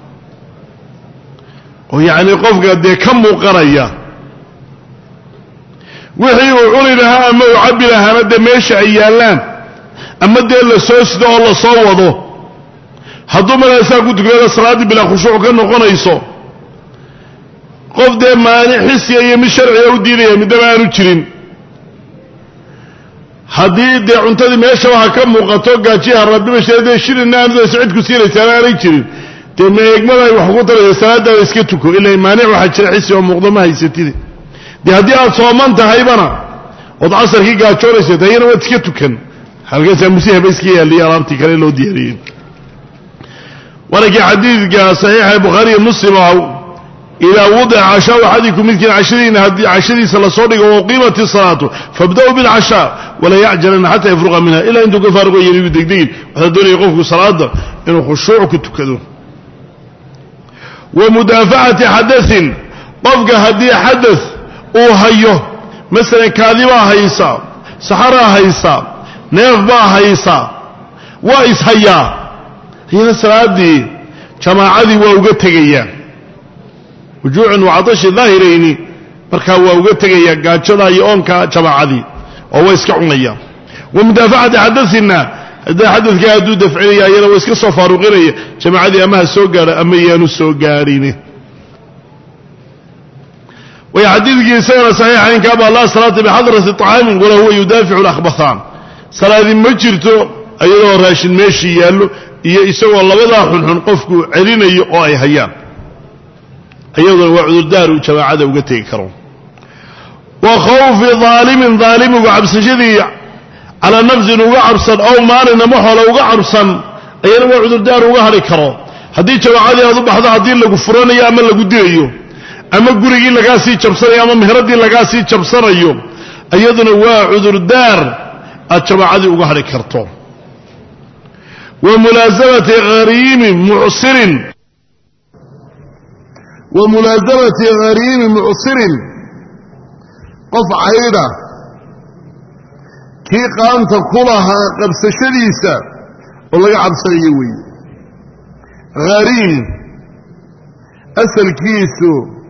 oo yacni qofka dee ka muuqanaya wixii uu cuni lahaa ama uu cabbi lahaana dee meesha ay yaallaan ama dee la soo sido oo la soo wado hadduu markaasaa ku tuknada salaaddii bilaa khushuuc ka noqonayso qof dee maanic xisiya iyo mid sharciga u diidaya middaba aanu jirin haddii dee cuntadii meeshaba ha ka muuqato gaajiyaha rabbibasheedee shirinna aanuda sicidku siinaysaana aanay jirin dee meegmada ay wax ugu daraysa salaadaada iska tuko ilaa maanic waxaa jira xisi oo muuqdo ma haysatide dee haddii aad sooman tahaybana ood casarkii gaajoonaysa tayana waad iska tukan halkaasaa musihaba iska yaaliya alaabtii kale loo diyaariyey warakii xadiidka saxiixa bukhaariiyo muslim ah idaa wudica cashaau axadikum midkiin cashadiina haddii cashadiisa lasoo dhigo waqiimat isalaatu fabda'uu bilcashaa walaa yacjalana xataa yafruqa minha ilaa intuu ka faaruqo yanigu degdegin waxaa doonaya qofku salaada inuu khushuuc ku tukado wa mudaafacati xadain qofka haddii xada uu hayo masalan kaadi baa haysa saxaraa haysa neef baa haysa waa ishayaa iyana salaadii jamaacadii waa uga tegayaan wujuucun wacatashi daahirayni markaa waa uga tegaya gaajada iyo oonka jamaacadii oo way iska cunayaan wamudaafacati xadaثina haddaa xadadkaa hadduu dafcinaya iyana waa iska soo faaruqinaya jamaacadii ama ha soo gaadha ama yaanu soo gaadhin way xadiidkii isagana saxiixaynkaa baa laa salaata bixadrati طacaamin walaa huwa yudaaficu اlakhbathaan salaadi ma jirto iyadoo raashin meeshii yaallo iyo isagoo labadaa xunxun qofku celinayo oo ay hayaan iyaduna waa cudurdaar uu jamaacada uga tegi karo wa khawfi daalimin daalimigu cabsashadii calaa nafsin uga cabsan ow maalin ama xoola uga cabsan ayana waa cudurdaar uga hadhi karo haddii jamaacadii aad u baxdo haddii lagu furanayo ama lagu dilayo ama gurigii lagaa sii jabsanayo ama mehradii lagaa sii jabsanayo iyaduna waa cudurdaar aad jamaacadii uga hadhi karto wa mulaasamati hariimin mucsirin wa mulaasamati hariimin mucsirin qof cayda kii qaanta ku lahaa qabsashadiisa oo laga cabsanayo weeye hariim asalkiisu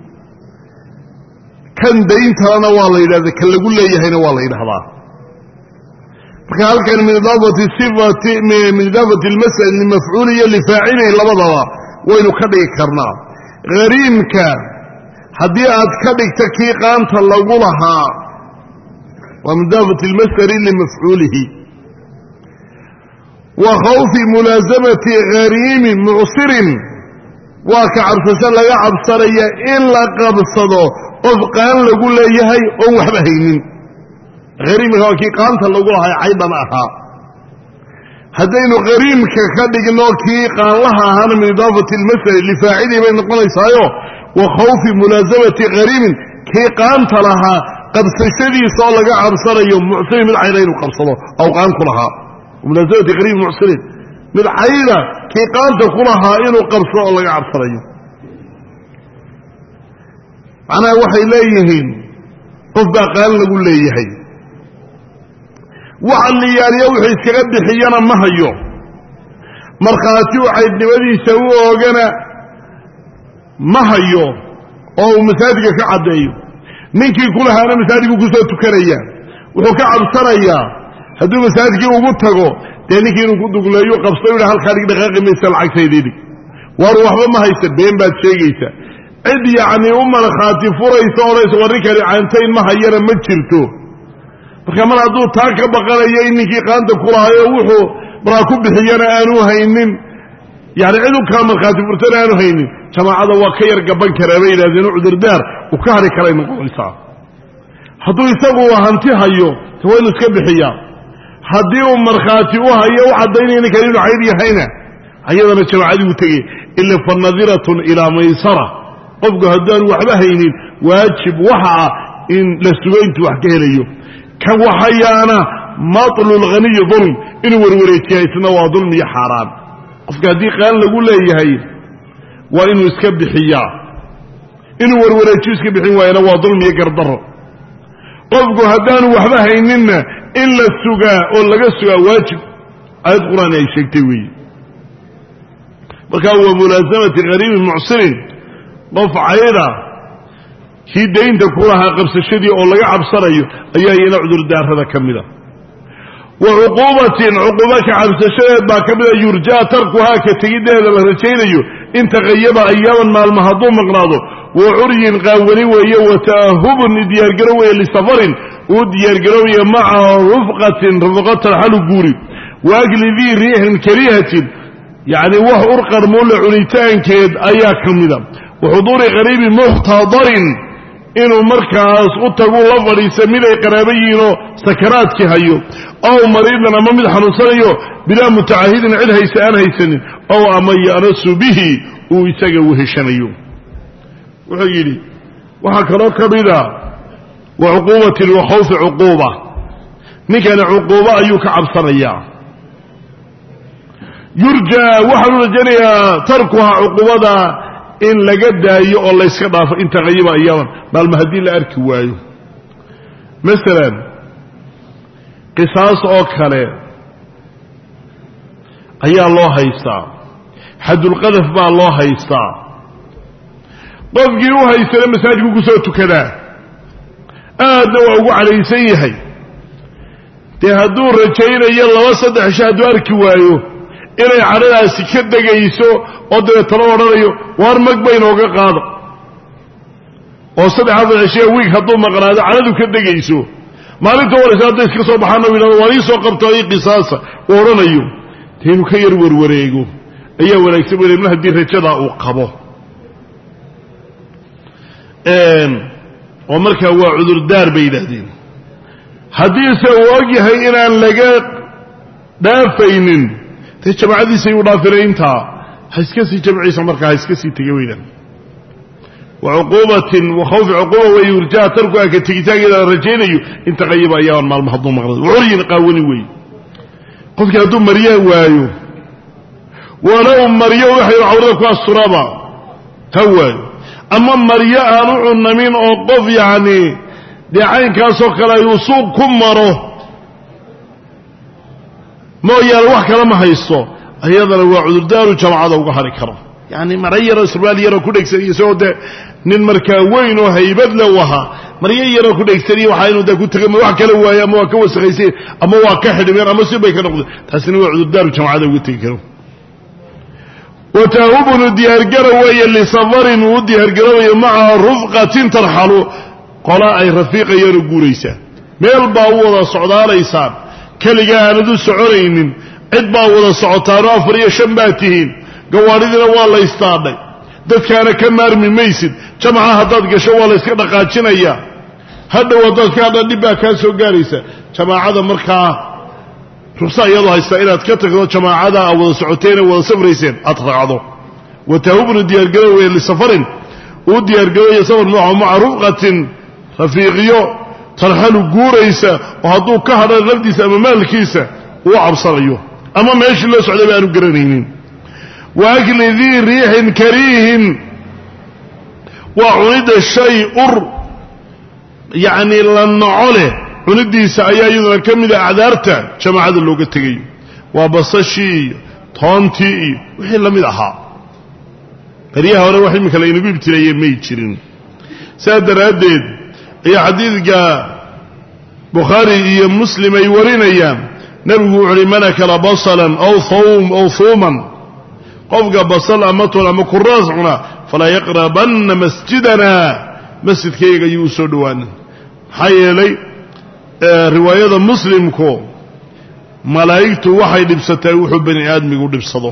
kan dayntalana waa la yidhahda kan lagu leeyahayna waa la yidhahdaa marka halkan min idaafati sifati min idaafati almas'al limafcuul iyo lifaacilihi labadaba waynu ka dhigi karnaa hariimka haddii aad ka dhigta kii qaanta lagu lahaa waa min idaafati almas'ali limafcuulihi wa khawfi mulaasamati hariimin mucsirin waa ka cabsasho laga cabsanaya in la qabsado qof qaan lagu leeyahay oon waxba haynin hariimka waa kii qaanta lagu lahay caydan ahaa haddaynu hariimka ka dhigno kii qaanlaha ahaana min idaafati almas'ali lifaacilii bay noqonaysaayo wa khawfi mulaasamati hariimin kii qaanta lahaa qabsashadiisa oo laga cabsanayo mucsirin mid cayda inuu qabsado aw qaan ku lahaa mulaasamati hariimin mucsirin mid cayda kii qaanta ku lahaa inuu qabsado oo laga cabsanayo macnaha waxay leeyihiin qof baa qaan lagu leeyahay waxa liyaaliya wuxuu iskaga bixiyana ma hayo markhaati u caydnimadiisa u oogana ma hayo oo uu masaajidka ka caddeeyo ninkii ku lahaana masaajidku ku soo tukanaya wuxuu ka cabsanayaa hadduu masaajidkii ugu tago dee ninkii inuu ku dugleeyo qabsto yidha halkaa dhig dhaqaaqi maysa lacagtayda dhig waar waxba ma haysa been baad sheegaysa cid yacnii u markhaati furaysa odhaysa war ninkani caantayn ma hayana ma jirto marka mar hadduu taa ka baqanayo in ninkii qaanta ku lahayo wuxuu maraa ku bixiyana aanu haynin yani cid u kaa markhaati furtana aanu haynin jamaacada waa ka yar gaban karaa bay yidhahdeen cudurdaar uu ka hari karay noqonaysaa hadduu isagu hanti hayo ta waa inuu iska bixiyaa haddii uu markhaati u hayo u caddaynaya ninkan inuu cayd yahayna ayadana jamaacadii u tegay ila fa nadiratun ilaa maysara qofku haddaanu waxba haynin waajib waxa ah in la sugo intuu wax ka helayo kan waxayaana matlu lghaniyi dulm inuu warwareejiya isna waa dulm iyo xaaraan qofka haddii qaan lagu leeyahay waa inuu iska bixiyaa inuu warwareejiyo iska bixin waayana waa dulm iyo gardaro qofku haddaanu waxba hayninna in la sugaa oo laga sugaa waajib aayad qur-aan ay sheegtay weeye markaa waa mulaasamati hariimin mucsirin qof cayda kii daynta ku lahaa qabsashadii oo laga cabsanayo ayaa iyana cudurdaarada ka mida wa cuquubatin cuquuba ka cabsashadeed baa ka mida yurjaa tarkuhaa ka tegiddeeda la rajaynayo in taqayaba ayaaman maalma hadduu maqnaado wa curyin qaawani weeye wa ta'ahubun diyaargaro weeye lisafarin uu diyaargarowaya maca rufqatin rufqatan xalu guuri wa akli dii riixin kariihatin yacni wax urqarmuule cunitaankeed ayaa ka mida wa xuduuri qariibin muxtadarin inuu markaas u tagu la fadhiisa mid ay qaraaba yihiinoo sakaraadkii hayo ow mariidan ama mid xanuunsanayo bilaa mutacahidin cid hayse aan haysanin ow ama ya'nasu bihi uu isaga weheshanayo wuxuu yidhi waxaa kaloo ka mida wa cuquubatin wa khawfi cuquuba ninkani cuquubo ayuu ka cabsanayaa yurjaa waxaanu rajanayaa tarkuha cuqubada in laga daayo oo layska dhaafo in taqayiba ayaaman maalma haddii la arki waayo مثلا قصاص أو كله أي الله هيستا حد القذف با الله هيستا قفقي وها يسلم مساجك وقصوته كذا آدنا وأقو عليه سيهي تهدو رجين يلا وصد عشاد واركي وايو إلي عرضها سكد قيسو ودو يتلوى رضيو وارمك بين وقا قاضر وصد هذا العشاء ويك هدو مقرادة عرضو كد قيسو ما لنتو ورساد ديسك صبحانه وينا وريسو قبطوي قصاصة ورنيو تينو كير وروريقو أيه ولا يكتبوا لي من هدي رجدا وقبو ومركا هو عذر دار بيدادين حديث واجه إلى أن لقى دافين تجمع ذي سيضافرين تا هسكسي جمعي سمركا هسكسي تقويدا وعقوبة وخوف عقوبة ويرجع تركها كتكتاك إلى الرجين انت غيب أيام مع المحضوم مغرد وعرين قاوني وي قفك هدو مريا وايو ولو مريا وحي عورك الصرابة هواي أما مريا نوع من أوقف يعني دي عين كاسو كلا يوصوب كمره ما يروح كلامه هيصو أيضا هو عذر دار وجماعة وقهر كرم يعني مريا رسول يرى كل إكسري سود من مركوين وهيبد لوها مريا يرى كل إكسري وحين وده كنت كم واحد كلوا يا مو كوس غيسين أما واقحد من أما سبي كنقد تحسن هو عذر دار وجماعة وقتي وتهوبن الديار جروي اللي صبرن وديار جروي مع رفقة ترحلوا قلا أي رفيق يرجوريسا ميل باوضة صعداء ليسان كلجا ندو سعرين عد باوضة صعطان أفريا شمباتهين قواردنا والله يستعدي ده كان كمار من ميسد جمعها هداد قشوا والله يسكنا قاتشنا إياه هذا وضاد كان نبا كان سوقاريسا جماعة مركا رفصا يضع السائلات كتغضى جماعة أو سعوتين أو سفريسين أطلع عضو وتهوبن الديار جروي اللي سفرين وديار جروي سفر معه مع رفقة رفيقيو ترحلوا قوريسا وهدو كهر الغلديسا أما مالكيسا وعبصريو أما ما يشي الله سعودة بأنه قرانينين وأكل ذي ريح كريه وعند الشيء أر يعني لنعوله عنديسا أيها يذن كم إذا أعذارته جماعة اللوغة تقي وبصشي طانتي وحين لم يدعها ريها ولا وحين مكالين بيبتلي ميتشرين سادر أدد يا حديث جاء بخاري يا مسلم يورين أيام نبغو علمنا كلا بصلا أو ثوم أو ثوما قفق بصل أمطول أما كراس هنا فلا يقربن مسجدنا مسجد كيغا يوسو دوان حي لي آه رواية مسلم كو ملايكتو وحي دبستا وحو بني آدم يقول دبسطو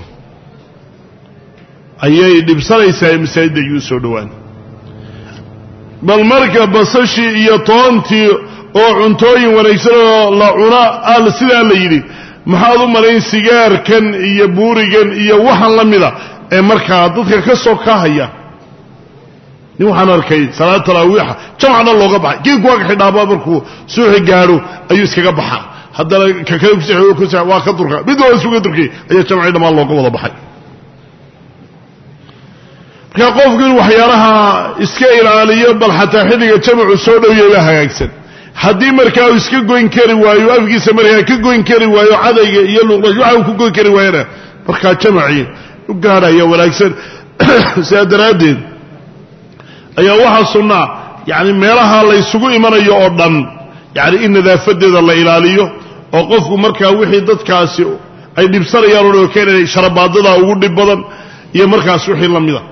أيي دبسلا يساي مسايد يوسو دوان بل مركب بصشي iyo toontii oo cuntooyin wanaagsan la cuna al sida la yiri maxaad u maleyn sigaarkan iyo buurigan iyo waxan la mida ee markaa dadka ka soo kahaya ni waxaan arkay salaad tarawih jamacna looga baxay kii ku xidhaaba markuu suuxi gaaro ayuu iskaga baxaa haddana ka kale ku soo ku soo waa ka durka mid waa isugu durkay ayaa jamacna dhamaan looga wada baxay ka qofku waxyaalaha iska ilaaliyo bal xataa xilliga jamcu soo dhaweeyo hagaagsan hadii markaa uu iska goyn kari waayo afkiisa markaa ka goyn kari waayo cadayga iyo luqad waxa uu ku goyn kari waayna markaa jamci u gaaraya wanaagsan saadaradeed ayaa waxa sunnah yaani meelaha la isugu imanayo oo dhan yaani in nadaafadeeda la ilaaliyo oo qofku markaa wixii dadkaasi ay dhibsanayaan oo keenay sharabaadada ugu dhib badan iyo markaas wixii la mid ah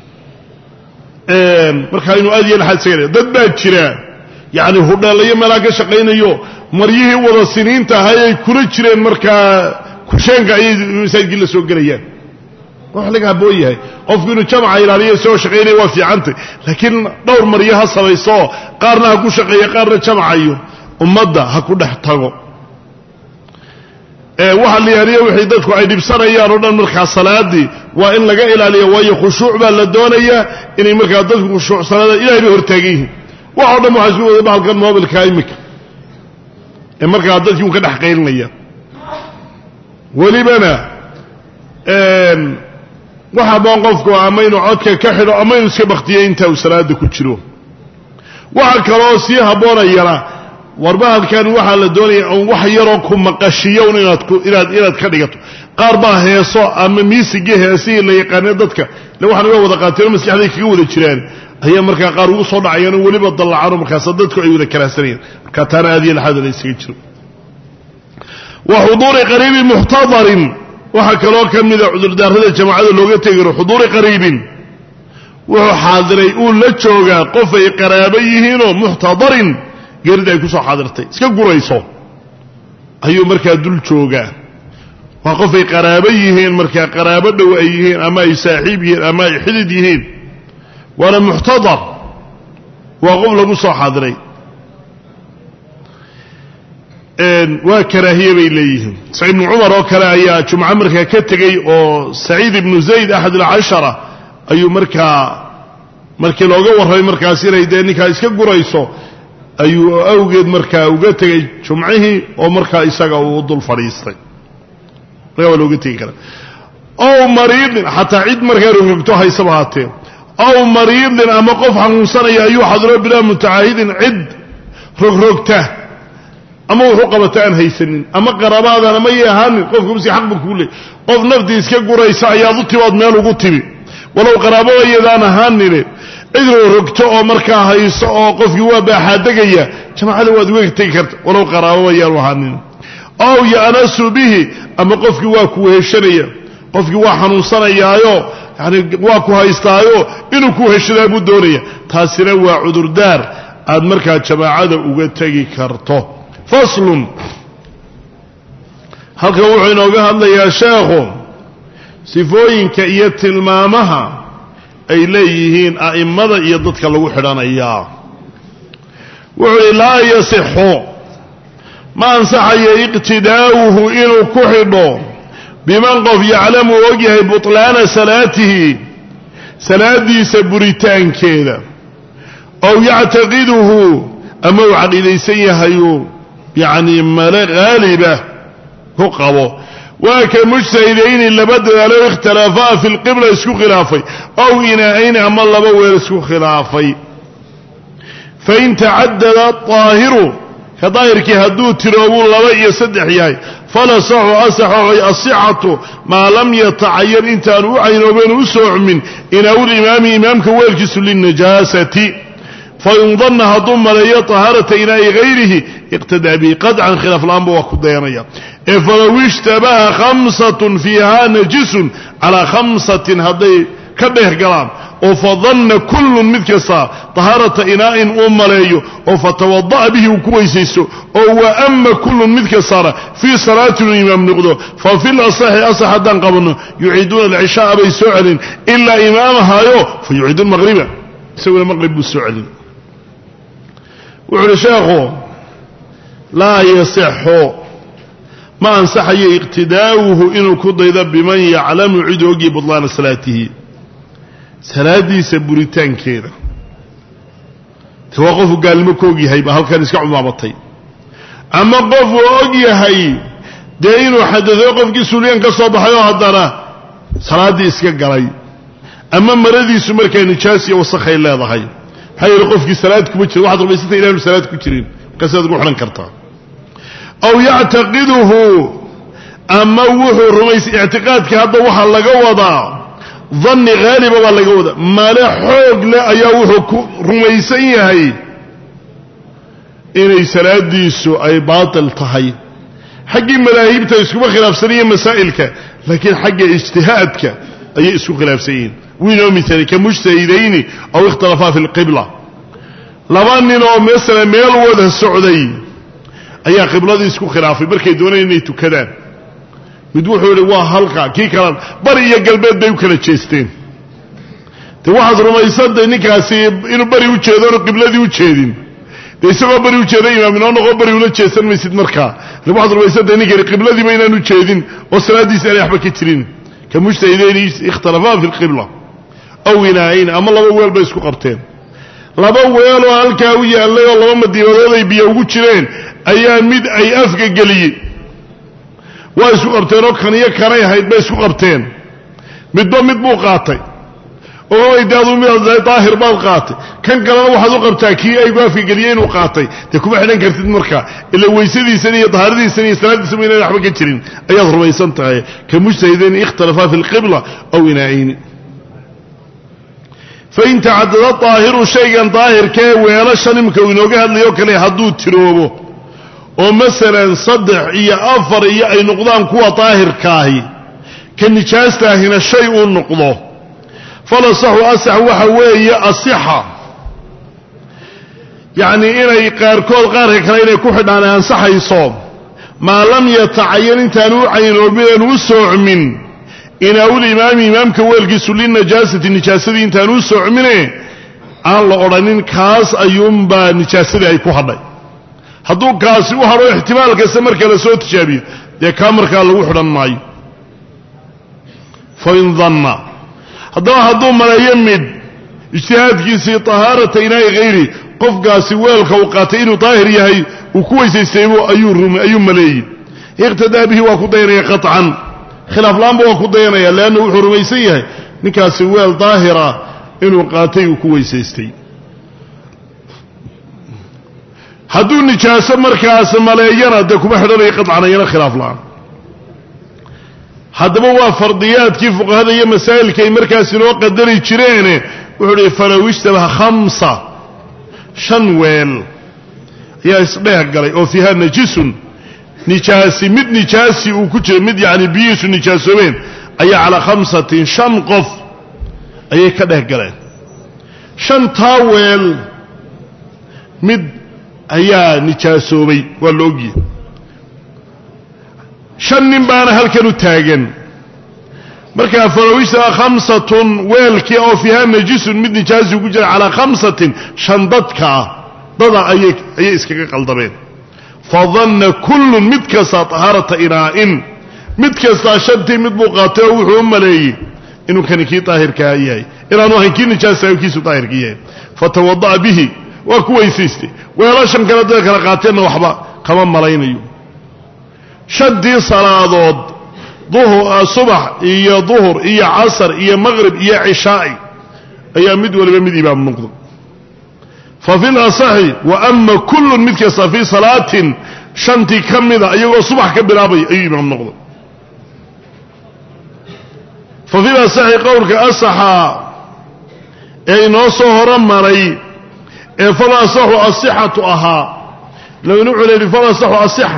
markaa inuu aad iyo laxad sagalay dad baa jira yaani hudheelayo meelaha ka shaqaynayo maryihii wada siniinta ahay ay kula jireen markaa kusheenka ay masaajidka la soo galayaan wax laga booyahay qofku inuu jamca ilaaliyo soo shaqeynay waa fiicantay laakiin dhowr maryaha sabayso qaarna ha ku shaqeeyo qaarna jamcayo ummadda ha ku dhex tago ee waxa la yariyo wixii dadku ay dhibsanayaan oo dhan markaa salaadii waa in laga ilaaliyo way khushuuc baa la doonayaa inay markaa dadku khushuuc salaada ilaahay bay hortaagiin waxa dhan waxa soo wada bahalkan mobilka imika ee markaa dadku ka dhex qeylinaya walibana een waxa baan qofku ama inuu codka ka xidho ama inuu iska baqtiyo inta uu salaada ku jiro waxa kale oo si haboonayana warbaha kan waxa la doonaya oo wax yaro ku maqashiyo inaad ku inaad inaad ka dhigato qaar baa heeso ama miisiga heesii la yaqaan dadka la waxaan uga wada qaateen maskaxday kaga wada jiraan ayaa markaa qaar ugu soo dhacayaan waliba dallacaan markaa dadku ay wada karaasanayn marka taan aad iyo xad la isaga jiro wa huduur qariib muhtadar waxa kaloo kamida cudur daarada jamaacada looga teegiro huduur qariib wuxuu xaadiray uu la joogaa qof ay qaraabo yihiin oo muhtadarin geerida ay ku soo xaadirtay iska gurayso ayuu markaa dul joogaa waa qof ay qaraabo yihiin markaa qaraabo dhow ay yihiin ama ay saaxiib yihiin ama ay xidid yihiin waana muhtadar waa qof lagu soo xaadiray waa karaahiye bay leeyihiin saciid ibn cumar oo kale ayaa jumca markaa ka tegey oo saciid ibnu zayd axad alcashara ayuu markaa markii looga warramay markaas inay dee ninkaa iska gurayso ayuu awgeed markaa uga tegey jumcihii oo markaa isaga uu dul fadhiistay markaa waa looga tegi karaa ow mariidin xataa cid markaa rogrogto haysaba haatee ow mariidin ama qof xanuunsanaya ayuu xadiro bilaa mutacaahidin cid rogrogta ama wuxuu qabata aan haysanin ama qarabaadan ama yay ahaanin qofku masi xaq buu kuu leey qof naftii iska guraysa ayaad u timaad meel ugu timi walow qaraabadayadaan ahaanine cid rogrogto oo markaa hayso oo qofkii waa baaxaadegaya jamaacada waad uga tegi karta walow qaraababayaan ahaanin ow ya'nasu bihi ama qofkii waa ku heshanaya qofkii waa xanuunsanayaayo yani waa ku haystaayo inuu ku heshadaa buu doonaya taasina waa cudurdaar aad markaa jamaacada uga tegi karto faslun halkan wuxuu inooga hadlayaa sheekhu sifooyinka iyo tilmaamaha ay leeyihiin a'immada iyo dadka lagu xidhanayaa wuxuu ihi laa yasixu ma ansaxayo iqtidaa'uhu inuu ku xidho biman qof yaclamu og yahay butlaana salaatihi salaadiisa buritaankeeda ow yactaqiduhu ama uu caqiidaysan yahayu yacni male haaliba ku qabo waa ka mujtahidayni laba dadaalo ikhtilaafaa fi lqibla isku khilaafay ow inaa'ayni ama laba weel isku khilaafay fain tacadada aahiru ka daahirkii hadduu tiroobuu laba iyo saddex yahay falasaxu asaxoy asixatu maa lam yatacayan intaanu u caynoobeen u soocmin inaawulimaami imaamka weelkiisu lilnajaasati fain danna hadduu maleeyo tahaarata inaa'i hayrihi iqtadaa bihi qadcan khilaaf la'aanba waa ku dayanaya ee falow ishtabaha khamsatun fiihaa najisun calaa khamsatin hadday ka dheeh galaan oo fadanna kullun mid kasta tahaarata inaa'in uu maleeyo oo fatawada'a bihi uu ku weysaysto oo waama kullun mid kastana fii salaatin uu imaam noqdo fa fil asaxi asax haddaan qabanno yuciiduuna alcishaaa bay soo celin ilaa imaamahaayo fa yuciidu lmaqriba isaguna maqrib buu soo celin wuxu uhi sheekhu laa yasixu ma ansaxayo iqtidaa'uhu inuu ku daydo biman yaclamu cid ogii budlaana salaatihi salaadiisa buritaankeeda te waa qofuu gaalnimo ka og yahay baa halkan iska cumaabatay ama qofuu og yahay dee inuu xadado qofkii suuliyaan ka soo baxay oo haddana salaaddii iska galay ama maradiisu markaa nijaas iyo wasakhay leedahay maxaa yeele qofkii salaad kuma jira waxaad rumaysantay inaanu salaad ku jirin markaasaad ugu xidhan kartaa aw yactaqiduhu ama wuxuu rumaysay ictiqaadka hadda waxaa laga wadaa danni haaliba baa laga wadaa male xoog leh ayaa wuxuu ku rumaysan yahay inay salaadiisu ay baatil tahay xaggii madaahibta iskuma khilaafsaniyo masaa'ilka laakiin xagga ijtihaadka ayay isku khilaafsan yihiin wiinoo miaali ka mujtahidayni aw ikhtalafaa fi lqibla laba nin oo masala meel wada socday ayaa qibladii isku khilaafay markay doonayeen inay tukadaan mid wuxuu yidhi waa halka kii kalan bari iyo galbeed bay u kala jeesteen de waxaad rumaysantahay ninkaasi inuu bari u jeedo inu qibladii u jeedin dee isagoo bari u jeeda imaam inoo noqo bari ula jeesan maysid markaa waxaad rumaysantahay ninkani qibladiiba inaanu jeedin oo salaaddiisa aanay waxba ka jirin ka mujtahidayni ikhtalafaan fi lqibla aw inaayn ama laba weel bay isku qabteen laba weeloo halkaa u yaallay oo laba madiibadood ay biyo ugu jireen ayaa mid ay afka geliyey waa isku qabteen oo kaniyo kanay ahayd bay isku qabteen midba mid buu qaatay oo ay daadu mid daahir baad qaatay kan kalena waxaad u qabtaa kii ay gaafka galiyeen uu qaatay de kuma xidhan kartid marka ila weysadiisa iyo tahaaradiisa iyo salaadiisa inay waxba ka jirin ayaad rumaysan tahay ka mujtahidin ikhtalafa fi alqibla aw inaayn fa in ta'addada taahiru shaygan daahirka weela shanimka inooga hadlayo kale haduu tiroobo oo masalan saddex iyo afar iyo ay noqdaan kuwa daahirkaahi ka nijaastahina shay uu noqdo fala sahu asah waxa weeye asiha yani inay qaarkood qaarka kale inay ku xidhaan ansaxayso ma lam yata'ayyan intaanu ayn oo midaan u soocmin ina ul imaam imaamka weelkiisu lin najaasati nijaasadi intaanu u soocmine aan la oranin kaas ayuunba nijaasadi ay ku hadhay hadduu kaasi u haro ihtimaalka marka la soo tijaabiyo de ka marka lagu xidhan maayo fa in dhanna haddaba hadduu malayo mid ijtihaadkiisii tahaarata inay hayri qofkaasi weelka uu qaatay inuu daahir yahay uu ku weysaystaybo ayuu rumay ayuu maleeyay iqtadaa bihi waa ku dayanaya qat'an khilaaf laanba waa ku dayanaya laanna wuxuu rumaysan yahay ninkaasi weel daahira inuu qaatay uu ku weysaystay hadduu nijaaso markaas maleeyana de kuma xidhanaya qat'an ayana khilaaf laan haddaba waa fardiyaadkii fuqahada iyo masaa'ilka ay markaas loo qadari jireen wuxuu yiri farawishtabaha khamsa shan weel ayaa isdheeh galay oo fiiha najisun nijaasi mid nijaasi uu ku jiro mid yaani biyisu nijaasoobeen ayaa ala khamsatin shan qof ayay ka dheeh galeen shan taaweel mid ayaa nijaasoobay waa loogi shan nin baana halkan u taagan marka farawishta khamsatun weelkii oo fiiha najisun mid nijaasi ku jira ala khamsatin shan dadka dada ayay ayay iskaga qaldabeen fadhanna kullu mid kasta taharata inaa'in mid kasta shantii mid buu qaatay oo wuxuu maleeyay inuu kan kii daahirka yahay inaanu hankii nijaasa kiisu daahirka yahay fatawadda bihi wa kuwaysiistay weelashan kala dad kala qaateen waxba kama malaynayo shadii salaadood duhur subax iyo duhur iyo casr iyo maghrib iyo cishaa ayaa mid waliba mid imaam noqdo fa fil asahi wa amma kullu mid kasta fi salaatin shanti kamida ayagoo subax ka bilaabay ayuu imaam noqdo fa fil asahi qawlka asaha ay noo soo hormaray ee fala asahu asihatu aha law nu'lil fala asahu asiha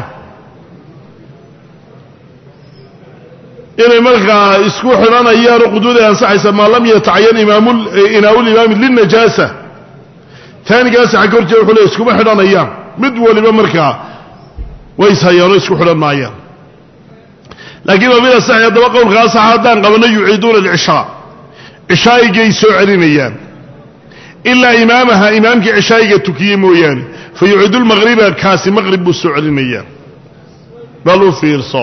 inay markaa isku xiranayaan quduuda ansaxaysa ma lam yata'ayyan imaamul inaawul imaam lin najaasa taanigaas xakorje wuxuu leeyahay isku xiranayaan mid waliba markaa way sayaro isku xiran maayaan laakiin wabila saxiix daba qowlka saxaadan qabana yuciiduna al-isha ishaayigay soo celinayaan illa imaamaha imaamki ishaayiga tukiyay mooyaan fa yuciidul maghriba kaasi maghrib buu soo celinayaan balu fiirso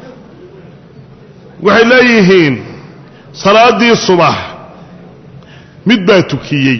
waxay leeyihiin salaadii subax mid baa tukiyay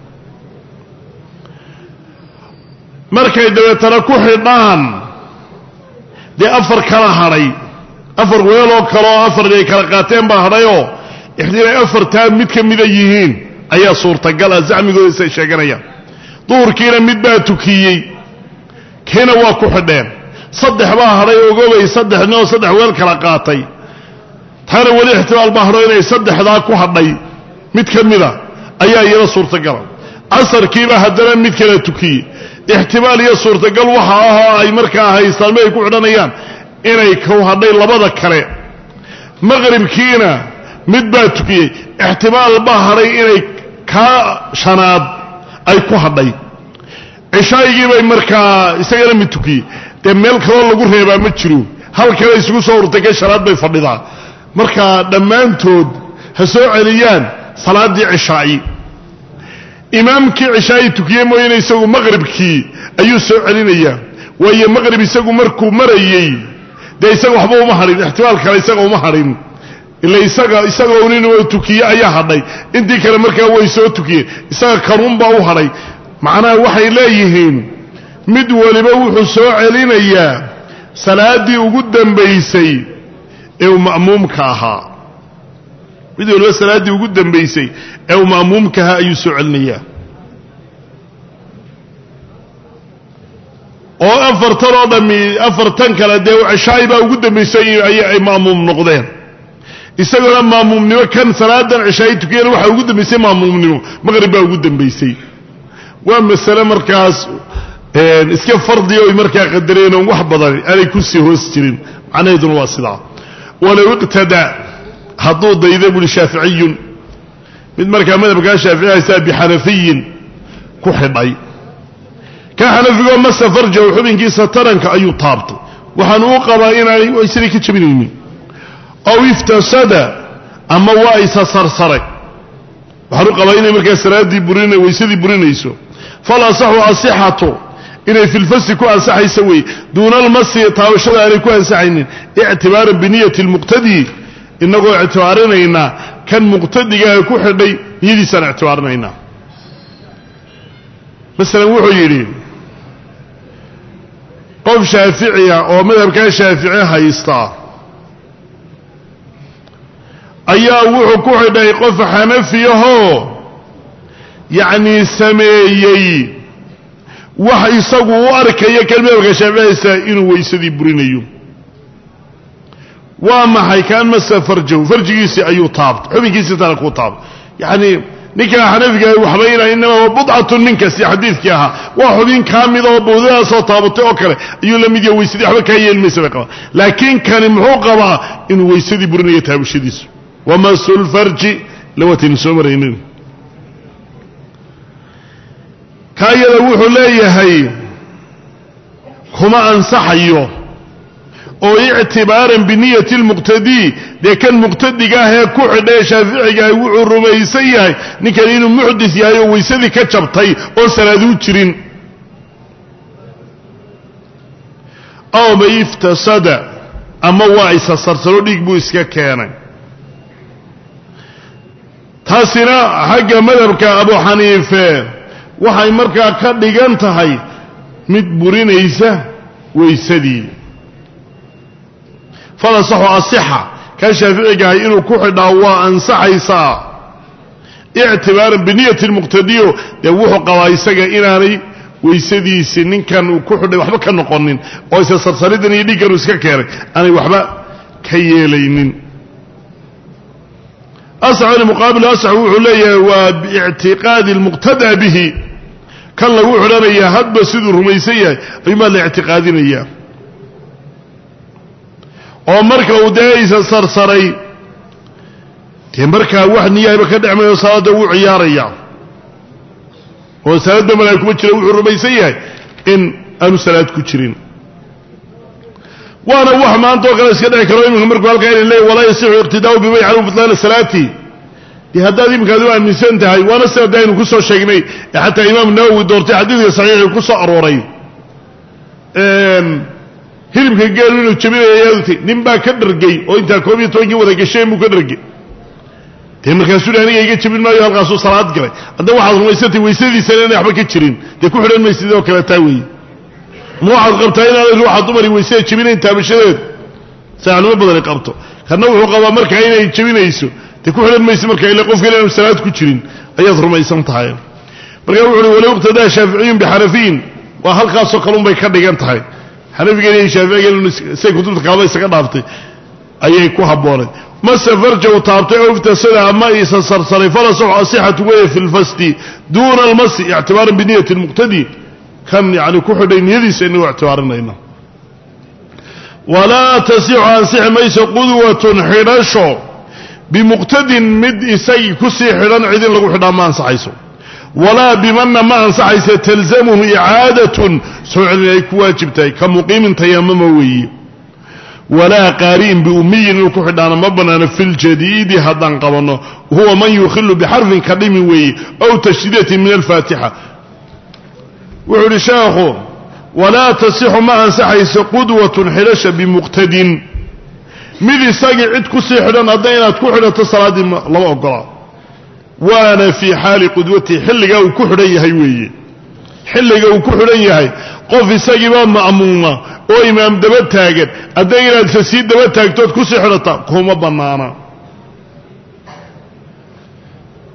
markay dabeetana ku xidhaan dee afar kala hadhay afar weeloo kaloo afar ay kala qaateen baa hadhayoo ixdiinay afartaa mid ka mida yihiin ayaa suurtagal ah zacmigooda isay sheeganayaan duhurkiina mid baa tukiyey kiina waa ku xidheen saddex baa hadhay ogobay saddexna oo saddex weel kala qaatay taana wali ihtimaal baa haro inay saddexdaa ku hadhay mid ka mida ayaa iyada suurtagal asarkiiba haddana mid kala tukiyey ihtimaal iyo suurtagal waxa ah ay markaa haystaan ay ku xidhanayaan inay ku hadhay labada kale maghribkiina mid baa tukiyey ihtimaal baa haray inay ka shanaad ay ku hadhay cishaayigii bay markaa isagana mid tukiyey de meel kale lagu reebaa ma jiro hal kale isugu soo urtay shanaad bay fadhidaa marka dhamaantood ha soo celiyaan salaadii cishaa'i imaamkii cishaa'i tukiyay mooyeen isagu maghribkii ayuu soo celinaya waayo maghrib isagu markuu marayay de isagu waxba uma harin ihtimaal kale isagu uma harin ila isaga isaga uu tukiyay ayaa hadhay intii kale markaa way soo tukiyeen isaga karuun baa u hadhay macnaha waxay leeyihiin mid waliba wuxuu soo celinayaa salaadii ugu dambaysay ee ma'muumka ahaa mid walba salaaddii ugu dambaysay ee uu ma'muumkaha ayuu soo celinayaa oo afartan oo dhammi afartan kale dee cishaay baa ugu dambaysay ay ma'muum noqdeen isaguna ma'muumnimo kan salaadan cishaay tukiyeen waxa ugu dambaysay ma'muumnimo maqrib baa ugu dambaysay waa mas'ala markaas iska fardi oo markaa qadareen oo wax badan ay ku sii hoos jirin macnaheedu waa sidaa walaw iqtada hadduu dayda bul shaafici mid markaa madhabka shaafici bi xanafiyin ku xidhay ka xanafiga ma safarja xubinkiisa taranka ayuu taabtay waxaan uu qabaa inay isri ka jabinaynin aw iftasada ama waa isa sarsaray waxaan uu qabaa inay markaa salaadii burinay waysadii burinayso fala sahu asihatu inay fil fasi ku ansaxaysa way duuna almasi taawashada ay ku ansaxaynin i'tibaar bi niyyati almuqtadi inagoo i'tibaarinayna kan muqtadiga ku xidhay niyadiisa i'tibaarinayna masalan wuxuu yiri qof shaafici oo madhabka shaafici haysta ayaa wuxuu ku xidhay qof xanafi ah yaani sameeyay wax isagu u arkaya kalmadka shaafici inuu weysadii burinayo waa maxay kaan masafarjo farjigiisi ayuu taabtay xubinkiisi taa ku taabtay yaani ninka xanafiga waxba inay inaba bud'atu ninka si xadiidkii aha waa xubin kaamid oo bowdada soo taabatay oo kale ayuu la mid yahay weysadii waxba ka yeelmaysa qaba laakiin kan muxuu qabaa inuu weysadii burinayo taabashadiisu wama sul farji lawatin sumaraynin kaayada wuxuu leeyahay kuma ansaxayo oo i'tibaaran bi niyyati almuqtadi de kan muqtadiga ah ee ku xidhay shaafiiciga wuxuu rumaysan yahay ninkan inuu muhdis yahay oo weysadii ka jabtay oo salaadu jirin aw ma iftasada ama waa isa sarsaro dhig buu iska keenay taasina xagga madhabka Abu Haniifa waxay markaa ka dhigan tahay mid burinaysa weysadii fala sahu asiha ka shaafiiciga inuu ku xidhaa waa ansaxaysa i'tibaaran bi niyyati almuqtadi de wuxuu qabaa isaga inaanay weysadiisi ninkan uu ku xidhay waxba ka noqonin oo isa sarsaridan iyo dhigan iska keenay aanay waxba ka yeelaynin as'al muqabil as'al wuxuu leeyahay waa bi'tiqaadi almuqtada bihi kan lagu xidhanaya hadba siduu rumaysan yahay ayma la i'tiqaadinaya oo marka uu deeysa sarsaray tii marka wax niyayba ka dhacmayo salaada uu ciyaaraya oo salaada malaa'ikadu kuma jira wuxuu rumaysan yahay in aanu salaad ku jirin waana wax maanta kale iska dhici karo inuu markuu halka in leeyahay wala yasihu iqtidaa'u bi bay'an fadlan salati di haddaad imkaadu aaminsan tahay waana sababta inuu ku soo sheegnay hatta imaam Nawawi doortay xadiidka saxiix ku soo arooray een hilibka geelu inuu jabinayo nin baa ka dhargay oo inta koob iyo toban wada gashay muu ka dhargay tii markaas uu aniga iga jabin maayo halkaas uu salaad galay hadda waxaad rumaysatay weysadiisa inay waxba ka jirin de ku xidhan maysid oo kala taa weey ma waxaad qabtaa inaad ruuxa dumari weysada jabinayn taabashadeed saaxlo badan qabto kana wuxuu qabaa marka inay jabinayso de ku xidhan maysid marka ilaa qof kale inuu salaad ku jirin ayaad rumaysan tahay marka wuxuu walaw iqtada shaafiiciin bi xanafiin wa halkaas oo kalun bay ka dhigan tahay xanafiga iyo shaafiiciga say kutubta qaaba isaga dhaaftay ayay ku haboonay ma safarja u taabtay oo iftasada ama isa sarsaray fala soo asihatu way fil fasti duna almasi i'tibaaran bi niyyati almuqtadi kan yani ku xidhay niyadiisa inuu i'tibaarinayna wala tasi'u ansih maysa qudwatun xidasho bimuqtadin mid isay ku sii xidhan cidin lagu xidhaa ma ansaxayso ولا بمن ما انصحيس تلزمه إعادة سعر كواجبتي كمقيم تيمموي ولا قارين بأمي الكحدان مبنى في الجديد هذا قبنه هو من يخل بحرف كلموي أو تشديد من الفاتحة وعرشاخه ولا تصح ما انصحيس قدوة حلش بمقتد مذي ساقي عدكو سيحدان هذين تكحدان تصلاة الله أقرأ وانا في حال قدوتي حلقه وكحريه هيوي حلقه وكحريه هي قف ساقي مأمومه oo imaam daba taagan aday inaad fasiid daba taagtood ku sixirata kuma banaana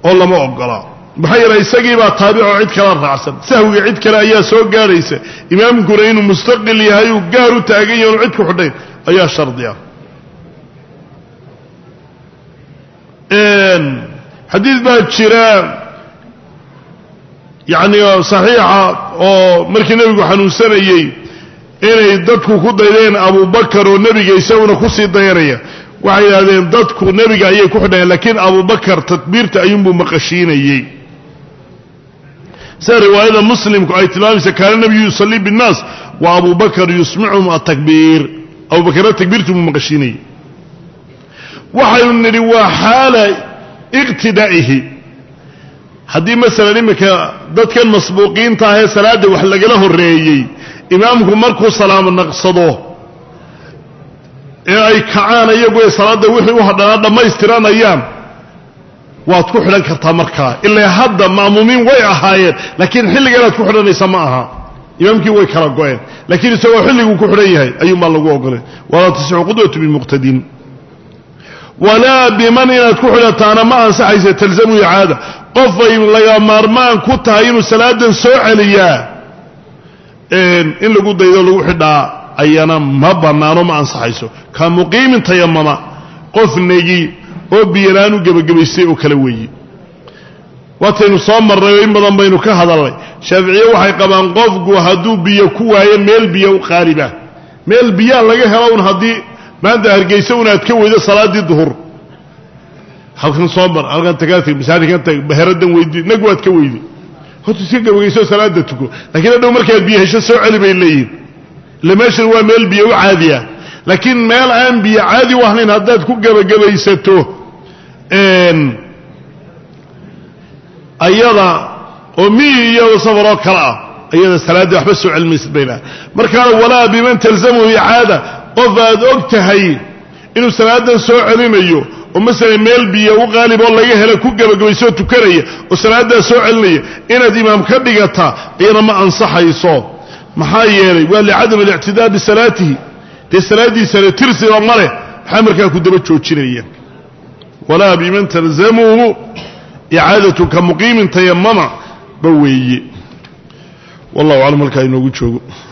oo lama ogola maxaa yeelay isagii baa taabic oo cid kala raacsan sahwiga cid kale ayaa soo gaaraysa imaamkuna inuu mustaqil yahay uu gaar u taagan yahay cid ku xidhayn ayaa shardi ah een xadiis baa jira yani saxiixa oo markii nabigu xanuunsanayay inay dadku ku daydeen Abu Bakar oo nabiga isaguna ku sii dayanaya waxay yiraahdeen dadku nabiga ayay ku xidhayeen laakiin Abu Bakar takbiirta ayuu maqashiinayay sa riwaayada muslimku ay tilmaamaysa kaana nabigu yusalli bin nas wa Abu Bakar yusmi'uhum at-takbir Abu Bakar takbiirtu maqashiinayay waxay niri waa xaala iqtidaa'ihi haddii masalan imika dadkan masbuuqiinta ah ee salaada wax lagala horeeyay imaamku markuu salaamo naqsado ee ay kacaan iyagu ee salaada wixii u hadhanaa dhamaystiranayaan waad ku xidhan kartaa markaa ilaa hadda ma'muumiin way ahaayeen laakiin xilligan aad ku xidhanaysa ma aha imaamkii way kala go'een laakiin isagoo xilligu ku xidhan yahay ayuu ma lagu ogolay wala tasixu qudwatu bil muqtadin wala biman inaad ku xidhataana ma ansaxaysa talzamu icaada qof ay laga maarmaan ku tahay inuu salaadan soo celiyaa in lagu daydo lagu xidhaa ayana ma banaano ma ansaxayso ka muqiimin tayammama qof nagi oo biyanaanu gabagabaystay oo kala weeyay waataynu soo marray in badan baynu ka hadalnay shaaficiye waxay qabaan qofku hadduu biyo ku waayo meel biyo u qaaliba meel biyo laga helo un haddii maanta hargeysa unaad ka weydo salaadii duhur halkan soo mar halkan tagaatay masaajidkan tag baharadan weydi nag waad ka weydi horta si gabagayso salaada tuko laakiin hadhow markaad biyo hesho soo celi bay leeyihiin lameeshan waa meel biyo u caadiya laakiin meel aan biyo caadi u ahayn haddaad ku gabagabaysato ayada oo miyi iyo safaroo kale ah ayada salaada waxba soo celmaysid bayna markaa walaa biman talzamu icaada qof aad og tahay inuu salaadan soo celinayo oo mesela meel biyo u qaalib oo laga helo ku gabagabayso tukanaya oo salaada soo celinaya inaad imaam ka dhigata iyana ma ansaxayso maxaa yeelay waa li cadam al-i'tidaa bi salaatihi de salaadiisa tirsi oo male maxaa markaa ku daba joojinaya walaa biman talzamu i'aadatu ka muqiimin tayammama baweeye wallahu a'lam halka inoogu joogo